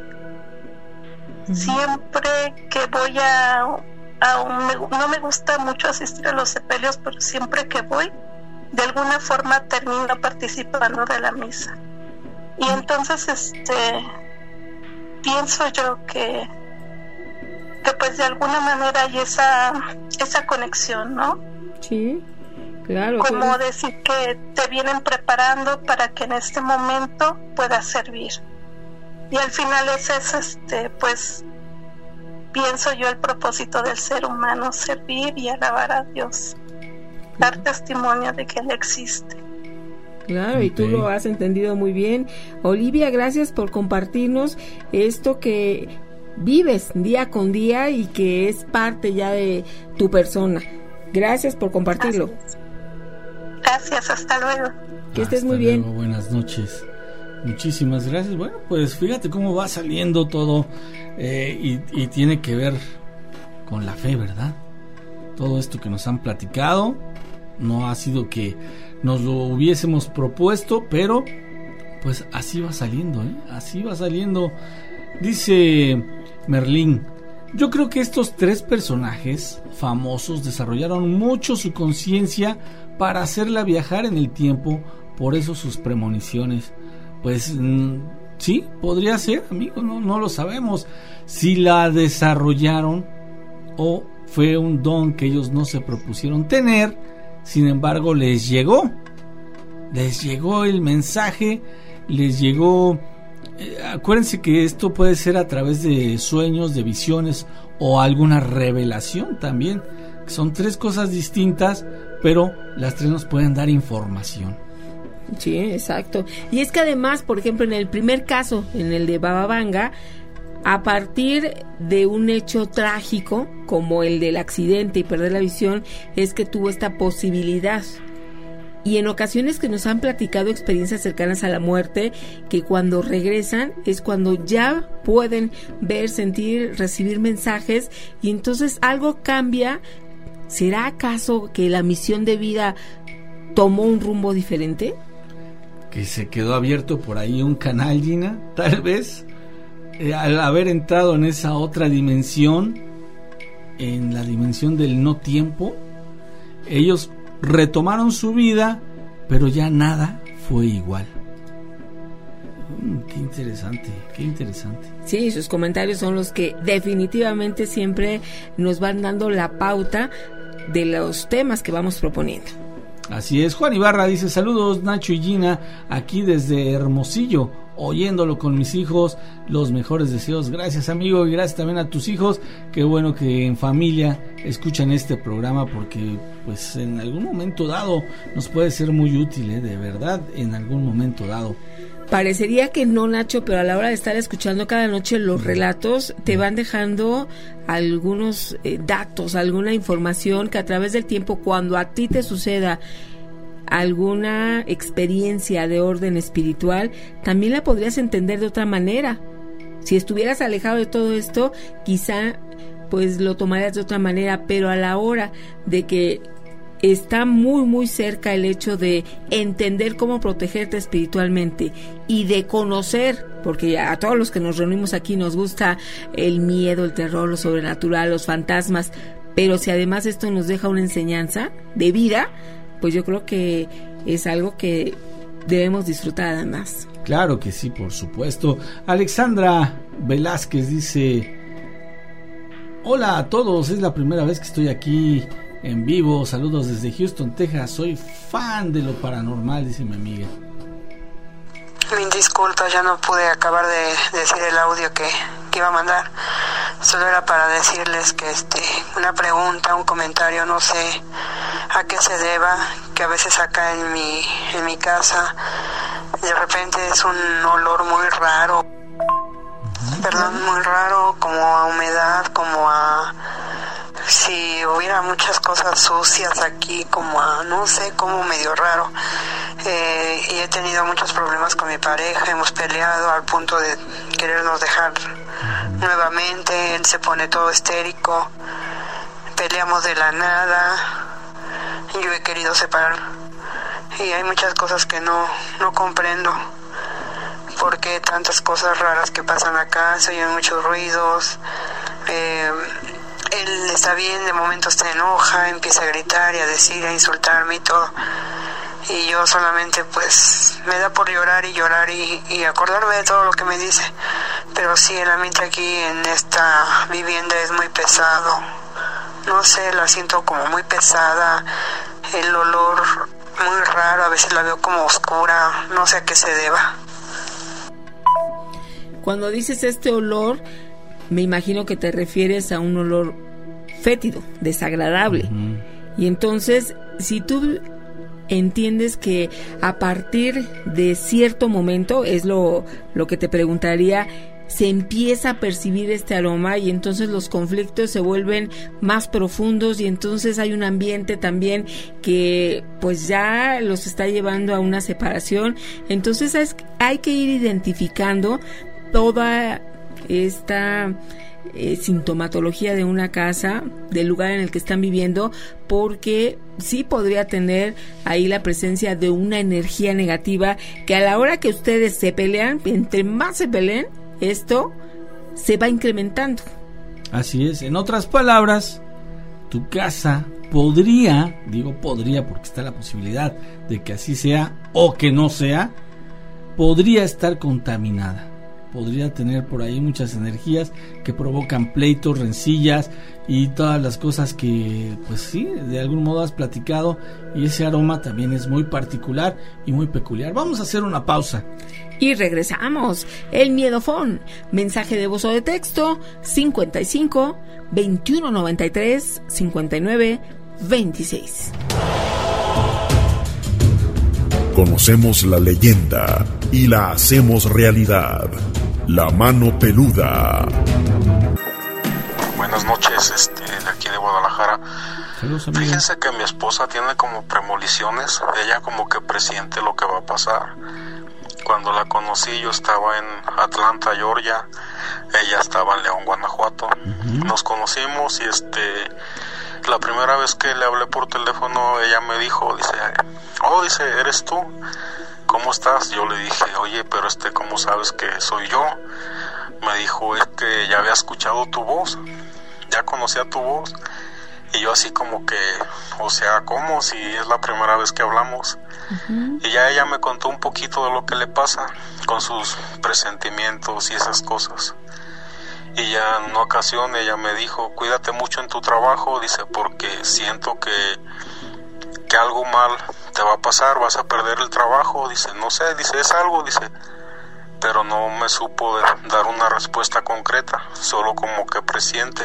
Siempre que voy no me gusta mucho asistir a los sepelios, pero siempre que voy, de alguna forma termino participando de la misa. Y entonces pienso yo que pues de alguna manera hay esa conexión, ¿no? Sí, claro. Como decir que te vienen preparando para que en este momento puedas servir. Y al final ese es pues pienso yo el propósito del ser humano, servir y alabar a Dios, dar testimonio de que Él existe. Claro, y tú lo has entendido muy bien. Olivia, gracias por compartirnos esto que vives día con día y que es parte ya de tu persona. Gracias por compartirlo. Gracias, hasta luego. Que estés muy bien. Buenas noches. Muchísimas gracias. Bueno, pues fíjate cómo va saliendo todo y tiene que ver con la fe, ¿verdad? Todo esto que nos han platicado no ha sido que nos lo hubiésemos propuesto, pero pues así va saliendo, así va saliendo. Dice Merlín: yo creo que estos 3 personajes famosos desarrollaron mucho su conciencia para hacerla viajar en el tiempo, por eso sus premoniciones. Pues sí, podría ser, amigo, no lo sabemos. Si la desarrollaron o fue un don que ellos no se propusieron tener, sin embargo les llegó el mensaje, les llegó. Acuérdense que esto puede ser a través de sueños, de visiones o alguna revelación también. Son 3 cosas distintas, pero las 3 nos pueden dar información. Sí, exacto. Y es que además, por ejemplo, en el primer caso, en el de Baba Vanga, a partir de un hecho trágico como el del accidente y perder la visión, es que tuvo esta posibilidad. Y en ocasiones que nos han platicado experiencias cercanas a la muerte, que cuando regresan es cuando ya pueden ver, sentir, recibir mensajes, y entonces algo cambia. ¿Será acaso que la misión de vida tomó un rumbo diferente? Que se quedó abierto por ahí un canal, Gina, tal vez, al haber entrado en esa otra dimensión, en la dimensión del no tiempo, ellos retomaron su vida, pero ya nada fue igual. Qué interesante, qué interesante. Sí, sus comentarios son los que definitivamente siempre nos van dando la pauta de los temas que vamos proponiendo. Así es. Juan Ibarra dice: saludos Nacho y Gina, aquí desde Hermosillo, oyéndolo con mis hijos, los mejores deseos. Gracias, amigo, y gracias también a tus hijos. Qué bueno que en familia escuchan este programa, porque pues en algún momento dado nos puede ser muy útil, de verdad, en algún momento dado. Parecería que no, Nacho, pero a la hora de estar escuchando cada noche los relatos, te van dejando algunos datos, alguna información que a través del tiempo, cuando a ti te suceda alguna experiencia de orden espiritual, también la podrías entender de otra manera. Si estuvieras alejado de todo esto, quizá pues lo tomarías de otra manera, pero a la hora de que está muy muy cerca el hecho de entender cómo protegerte espiritualmente y de conocer, porque a todos los que nos reunimos aquí nos gusta el miedo, el terror, lo sobrenatural, los fantasmas, pero si además esto nos deja una enseñanza de vida, pues yo creo que es algo que debemos disfrutar además. Claro que sí, por supuesto. Alexandra Velázquez dice: hola a todos, es la primera vez que estoy aquí en vivo, saludos desde Houston, Texas, soy fan de lo paranormal, dice mi amiga. Mil disculpas, ya no pude acabar de decir el audio que iba a mandar. Solo era para decirles que una pregunta, un comentario, no sé a qué se deba, que a veces acá en mi casa de repente es un olor muy raro, muy raro, como a humedad, como a si hubiera muchas cosas sucias aquí, como a, no sé, como medio raro. Y he tenido muchos problemas con mi pareja, hemos peleado al punto de querernos dejar nuevamente, él se pone todo histérico, peleamos de la nada, yo he querido separar, y hay muchas cosas que no comprendo, porque tantas cosas raras que pasan acá, se oyen muchos ruidos, él está bien, de momentos se enoja, empieza a gritar y a decir, a insultarme y todo, y yo solamente pues me da por llorar y acordarme de todo lo que me dice, pero sí, el ambiente aquí en esta vivienda es muy pesado, no sé, la siento como muy pesada, el olor muy raro, a veces la veo como oscura, no sé a qué se deba. Cuando dices este olor, me imagino que te refieres a un olor fétido, desagradable. Y entonces, si tú entiendes que a partir de cierto momento, es lo que te preguntaría, se empieza a percibir este aroma y entonces los conflictos se vuelven más profundos y entonces hay un ambiente también que pues ya los está llevando a una separación. Entonces hay que ir identificando toda esta sintomatología de una casa, del lugar en el que están viviendo, porque sí podría tener ahí la presencia de una energía negativa que a la hora que ustedes se pelean, entre más se peleen, esto se va incrementando. Así es, en otras palabras, tu casa podría, digo podría porque está la posibilidad de que así sea o que no sea, podría estar contaminada. Podría tener por ahí muchas energías que provocan pleitos, rencillas y todas las cosas que, pues sí, de algún modo has platicado, y ese aroma también es muy particular y muy peculiar. Vamos a hacer una pausa. Y regresamos. El Miedofón. Mensaje de voz o de texto 55 21 93 59 26. Conocemos la leyenda y la hacemos realidad. La mano peluda. Buenas noches, de aquí de Guadalajara. Saludos, amigo. Fíjense que mi esposa tiene como premoniciones. Ella como que presiente lo que va a pasar. Cuando la conocí yo estaba en Atlanta, Georgia. Ella estaba en León, Guanajuato. Nos conocimos y la primera vez que le hablé por teléfono, ella me dijo, dice, ¿eres tú? ¿Cómo estás? Yo le dije, oye, pero ¿cómo sabes que soy yo? Me dijo, es que ya había escuchado tu voz, ya conocía tu voz. Y yo así como que, o sea, ¿cómo? Si es la primera vez que hablamos. Y ya ella me contó un poquito de lo que le pasa con sus presentimientos y esas cosas. Y ya en una ocasión ella me dijo, cuídate mucho en tu trabajo, dice, porque siento que algo mal te va a pasar, vas a perder el trabajo, dice, no sé, dice, es algo, dice, pero no me supo dar una respuesta concreta, solo como que presiente.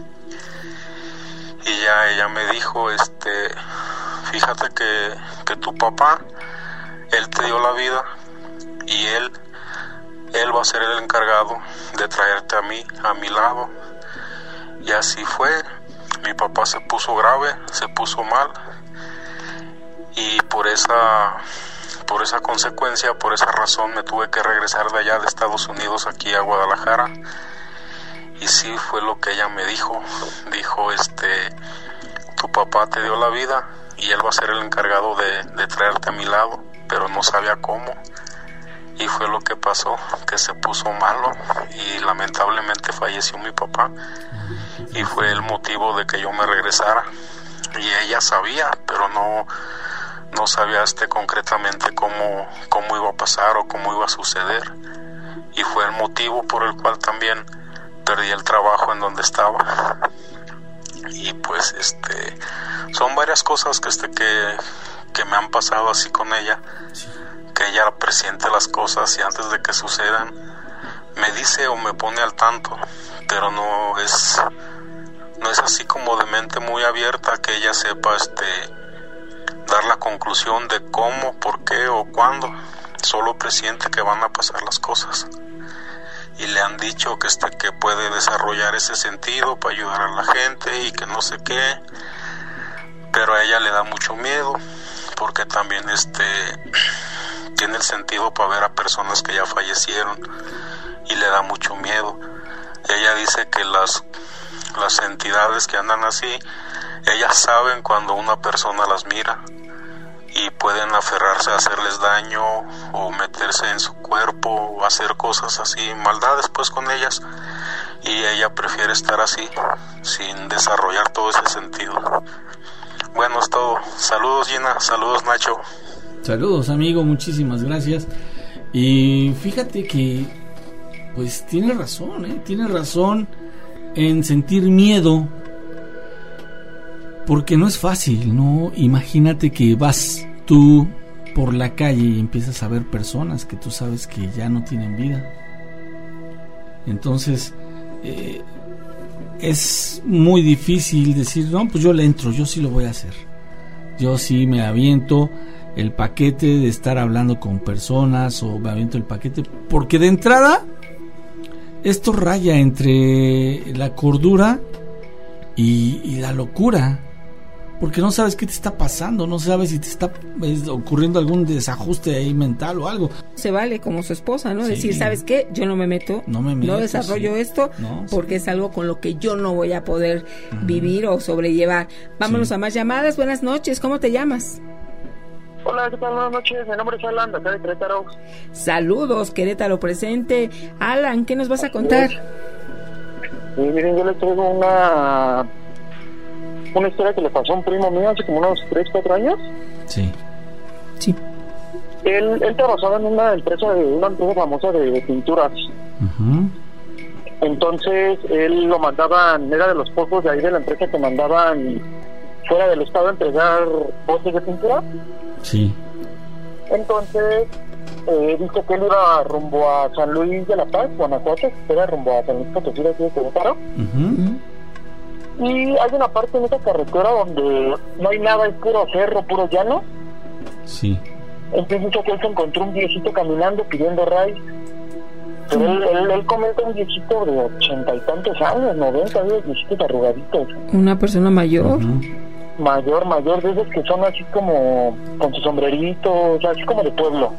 Y ya ella me dijo, fíjate que tu papá, él te dio la vida y él va a ser el encargado de traerte a mí, a mi lado. Y así fue. Mi papá se puso grave, se puso mal. Y por esa consecuencia, por esa razón, me tuve que regresar de allá de Estados Unidos aquí a Guadalajara. Y sí fue lo que ella me dijo. Dijo, tu papá te dio la vida y él va a ser el encargado de traerte a mi lado, pero no sabía cómo. Y fue lo que pasó, que se puso malo y lamentablemente falleció mi papá. Y fue el motivo de que yo me regresara. Y ella sabía, pero no sabía concretamente cómo iba a pasar o cómo iba a suceder. Y fue el motivo por el cual también perdí el trabajo en donde estaba. Y pues son varias cosas que me han pasado así con ella. Que ella presiente las cosas y antes de que sucedan me dice o me pone al tanto, pero no es así como de mente muy abierta que ella sepa dar la conclusión de cómo, por qué o cuándo. Solo presiente que van a pasar las cosas y le han dicho que puede desarrollar ese sentido para ayudar a la gente y que no sé qué, pero a ella le da mucho miedo porque también tiene el sentido para ver a personas que ya fallecieron y le da mucho miedo. Ella dice que las entidades que andan así, ellas saben cuando una persona las mira y pueden aferrarse a hacerles daño o meterse en su cuerpo o hacer cosas así, maldades pues con ellas, y ella prefiere estar así sin desarrollar todo ese sentido. Bueno, es todo. Saludos, Gina. Saludos, Nacho. Saludos, amigo, muchísimas gracias. Y fíjate que pues tiene razón en sentir miedo, porque no es fácil, ¿no? Imagínate que vas tú por la calle y empiezas a ver personas que tú sabes que ya no tienen vida. Entonces es muy difícil decir, no, pues yo le entro, yo sí lo voy a hacer, yo sí me aviento el paquete de estar hablando con personas, o me aviento el paquete, porque de entrada esto raya entre la cordura y la locura, porque no sabes qué te está pasando, no sabes si te está ocurriendo algún desajuste ahí mental o algo. Se vale como su esposa, ¿no? Sí. Decir, ¿sabes qué? Yo no me meto, no desarrollo esto, porque es algo con lo que yo no voy a poder vivir o sobrellevar. Vámonos a más llamadas. Buenas noches, ¿cómo te llamas? Hola, ¿qué tal? Buenas noches, mi nombre es Alan, de acá de Querétaro. Saludos, Querétaro presente. Alan, ¿qué nos vas a contar? Miren, yo les traigo una historia que le pasó a un primo mío hace como unos 3-4 años. Sí. Él trabajaba en una empresa famosa de pinturas. Entonces, él lo mandaban, era de los pocos de ahí de la empresa que mandaban fuera del estado a entregar botes de pintura. Sí. Entonces, dice que él iba rumbo a San Luis de la Paz, Guanajuato, era rumbo a San Luis Potosí, de Querétaro. Y hay una parte en esa carretera donde no hay nada, es puro cerro, puro llano. Sí. Entonces dice que él se encontró un viejito caminando pidiendo ray. Pero él comenta un viejito de 80 y tantos años, 90, viejitos arrugaditos. Una persona mayor. Mayor, de esos que son así como con su sombrerito, o sea, así como de pueblo.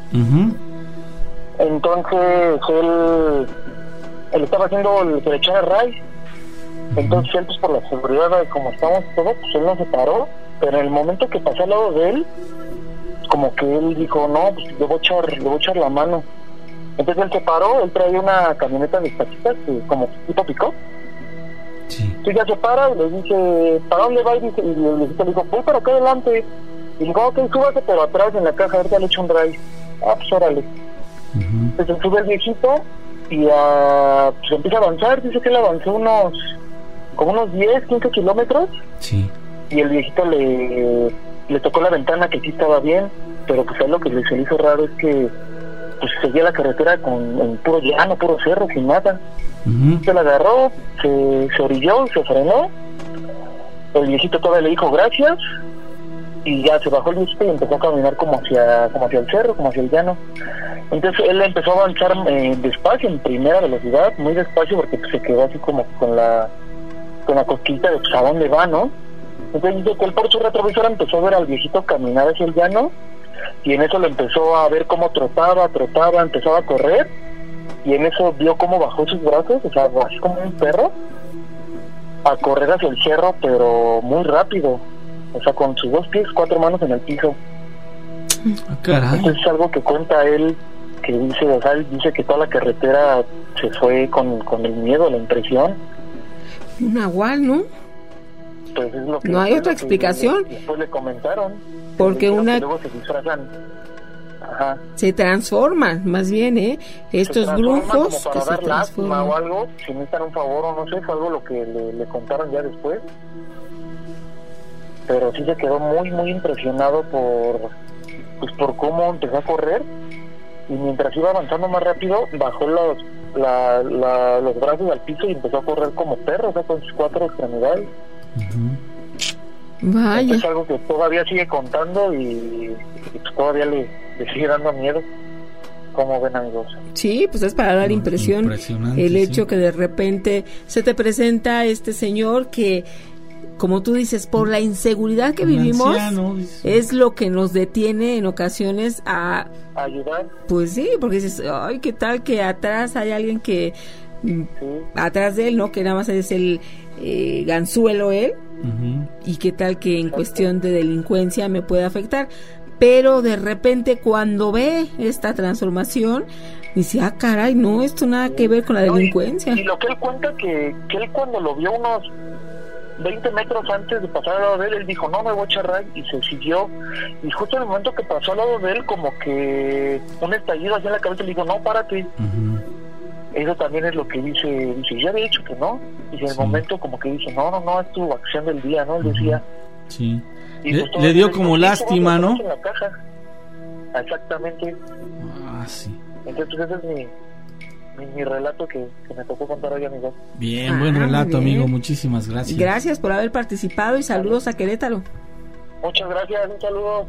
Entonces él estaba haciendo el que le echara ray. Entonces él, pues por la seguridad, como estábamos todos, pues él no se paró. Pero en el momento que pasó al lado de él, como que él dijo, no, pues le voy a echar la mano. Entonces él se paró, él traía una camioneta de taxitas, como tipo pick-up. Entonces ya se para y le dice, ¿para dónde va? Y le dijo, voy para acá adelante. Y dijo, ok, súbase, pero atrás en la caja, ahorita le echo un drive. Pues órale. Entonces sube el viejito y pues empieza a avanzar. Dice que él avanzó como unos 10, 15 kilómetros. Sí. Y el viejito le tocó la ventana, que sí estaba bien, pero pues a él lo que se le hizo raro es que pues seguía la carretera en puro llano, puro cerro, sin nada. Se la agarró, se orilló, se frenó. El viejito todavía le dijo gracias y ya se bajó el viejito y empezó a caminar como hacia el cerro, como hacia el llano. Entonces él empezó a avanzar despacio, en primera velocidad, muy despacio, porque pues, se quedó así como con la cosquillita de pues, a dónde va, ¿no? Entonces dice que él por su retrovisor empezó a ver al viejito caminar hacia el llano, y en eso lo empezó a ver cómo trotaba, empezaba a correr, y en eso vio cómo bajó sus brazos, o sea, así como un perro, a correr hacia el cerro, pero muy rápido, o sea, con sus 2 pies, 4 manos en el piso. Caray. Eso es algo que cuenta él, que dice, o sea, él dice que toda la carretera se fue con el miedo, la impresión. Un nahual, ¿no? Pues es lo que no hay otra explicación. Después le comentaron. Porque luego se disfrazan. Ajá. Se transforman, más bien, estos brujos como para dar lástima o algo, si necesitan un favor o no sé, fue algo lo que le contaron ya después. Pero sí se quedó muy, muy impresionado por cómo empezó a correr, y mientras iba avanzando más rápido, bajó los brazos al piso y empezó a correr como perro, o sea, con sus 4 extremidades. Vaya. Es algo que todavía sigue contando y pues todavía le sigue dando miedo. ¿Cómo ven, amigos? Sí, pues es para dar impresión el hecho que de repente se te presenta este señor que, como tú dices, por la inseguridad que vivimos, anciano, es lo que nos detiene en ocasiones a ayudar. Pues sí, porque dices, ay, qué tal que atrás hay alguien que atrás de él, ¿no? Que nada más es el gansuelo él, y qué tal que en cuestión de delincuencia me puede afectar. Pero de repente cuando ve esta transformación dice, caray, no, esto nada que ver con la delincuencia. Y lo que él cuenta que él cuando lo vio unos 20 metros antes de pasar al lado de él, él dijo, no me voy a echar ray, y se siguió, y justo en el momento que pasó al lado de él, como que un estallido así en la cabeza, le dijo, no, párate. Eso también es lo que dice, ya había dicho que no, y en el momento como que dice, no, es tu acción del día, ¿no? Él decía. Sí. Le dio como lástima, ¿no? En la caja. Exactamente. Sí. Entonces ese es mi relato que me tocó contar hoy, amigo. Bien, buen relato, amigo, muchísimas gracias. Gracias por haber participado y saludos a Querétaro. Muchas gracias, un saludo.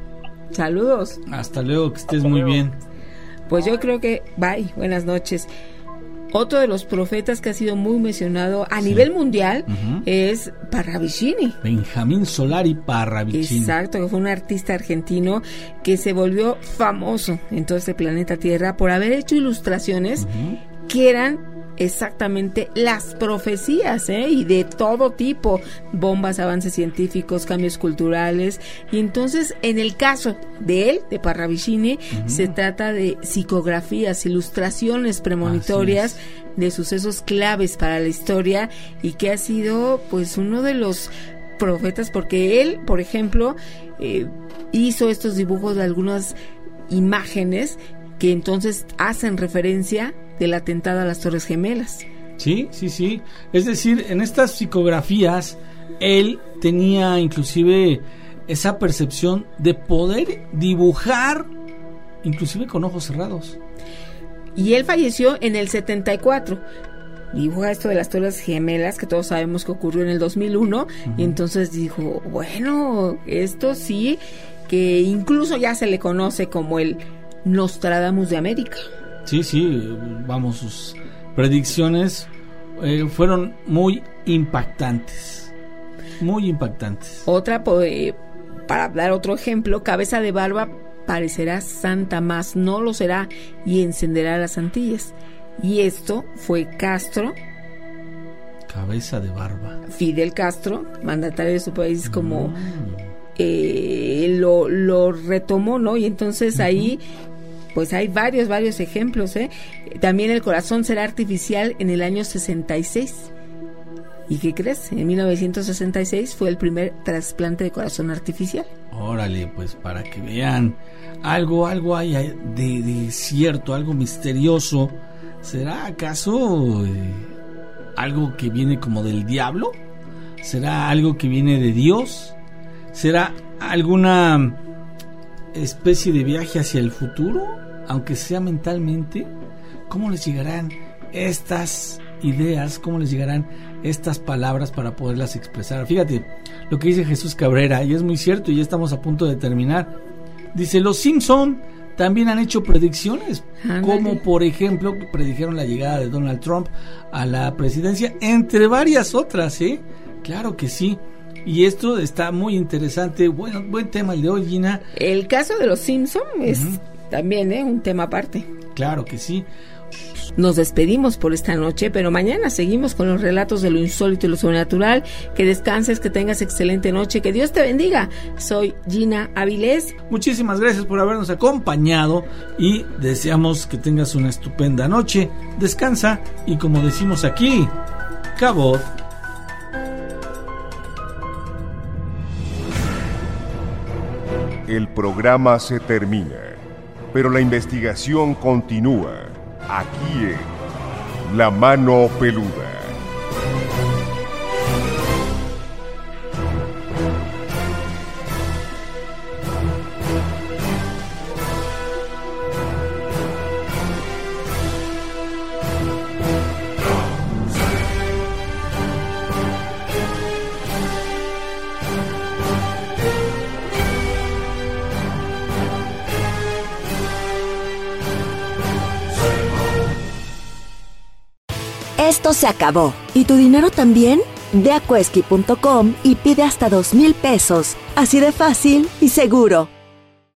Saludos. Hasta luego, que estés muy bien. Pues yo creo que, bye, buenas noches. Otro de los profetas que ha sido muy mencionado a nivel mundial es Parravicini. Benjamín Solari Parravicini. Exacto, que fue un artista argentino que se volvió famoso en todo este planeta Tierra por haber hecho ilustraciones que eran exactamente las profecías, y de todo tipo, bombas, avances científicos, cambios culturales. Y entonces, en el caso de él, de Parravicini, se trata de psicografías, ilustraciones premonitorias de sucesos claves para la historia, y que ha sido pues uno de los profetas, porque él, por ejemplo, hizo estos dibujos de algunas imágenes que entonces hacen referencia del atentado a las Torres Gemelas. Sí. Es decir, en estas psicografías él tenía inclusive esa percepción de poder dibujar inclusive con ojos cerrados. Y él falleció en el 74. Dibuja esto de las Torres Gemelas, que todos sabemos que ocurrió en el 2001, y entonces dijo, bueno, esto sí, que incluso ya se le conoce como el Nostradamus de América. Sí, vamos, sus predicciones fueron muy impactantes. Otra, para dar otro ejemplo, cabeza de barba parecerá santa, mas no lo será, y encenderá las Antillas. Y esto fue Castro. Cabeza de barba. Fidel Castro, mandatario de su país, como lo retomó, ¿no? Y entonces ahí pues hay varios ejemplos, También el corazón será artificial en el año 66. ¿Y qué crees? En 1966 fue el primer trasplante de corazón artificial. Órale, pues para que vean, algo hay de cierto, algo misterioso. ¿Será acaso algo que viene como del diablo? ¿Será algo que viene de Dios? ¿Será alguna especie de viaje hacia el futuro, aunque sea mentalmente? ¿Cómo les llegarán estas ideas? ¿Cómo les llegarán estas palabras para poderlas expresar? Fíjate lo que dice Jesús Cabrera, y es muy cierto, y ya estamos a punto de terminar. Dice, los Simpson también han hecho predicciones, como por ejemplo predijeron la llegada de Donald Trump a la presidencia, entre varias otras, Claro que sí. Y esto está muy interesante. Bueno, buen tema el de hoy, Gina. El caso de los Simpson es también un tema aparte. Claro que sí. Nos despedimos por esta noche, pero mañana seguimos con los relatos de lo insólito y lo sobrenatural. Que descanses, que tengas excelente noche, que Dios te bendiga. Soy Gina Avilés. Muchísimas gracias por habernos acompañado y deseamos que tengas una estupenda noche. Descansa y, como decimos aquí, Cabot. El programa se termina, pero la investigación continúa, aquí en La Mano Peluda. Esto se acabó. ¿Y tu dinero también? Ve a Quesky.com y pide hasta $2,000 pesos. Así de fácil y seguro.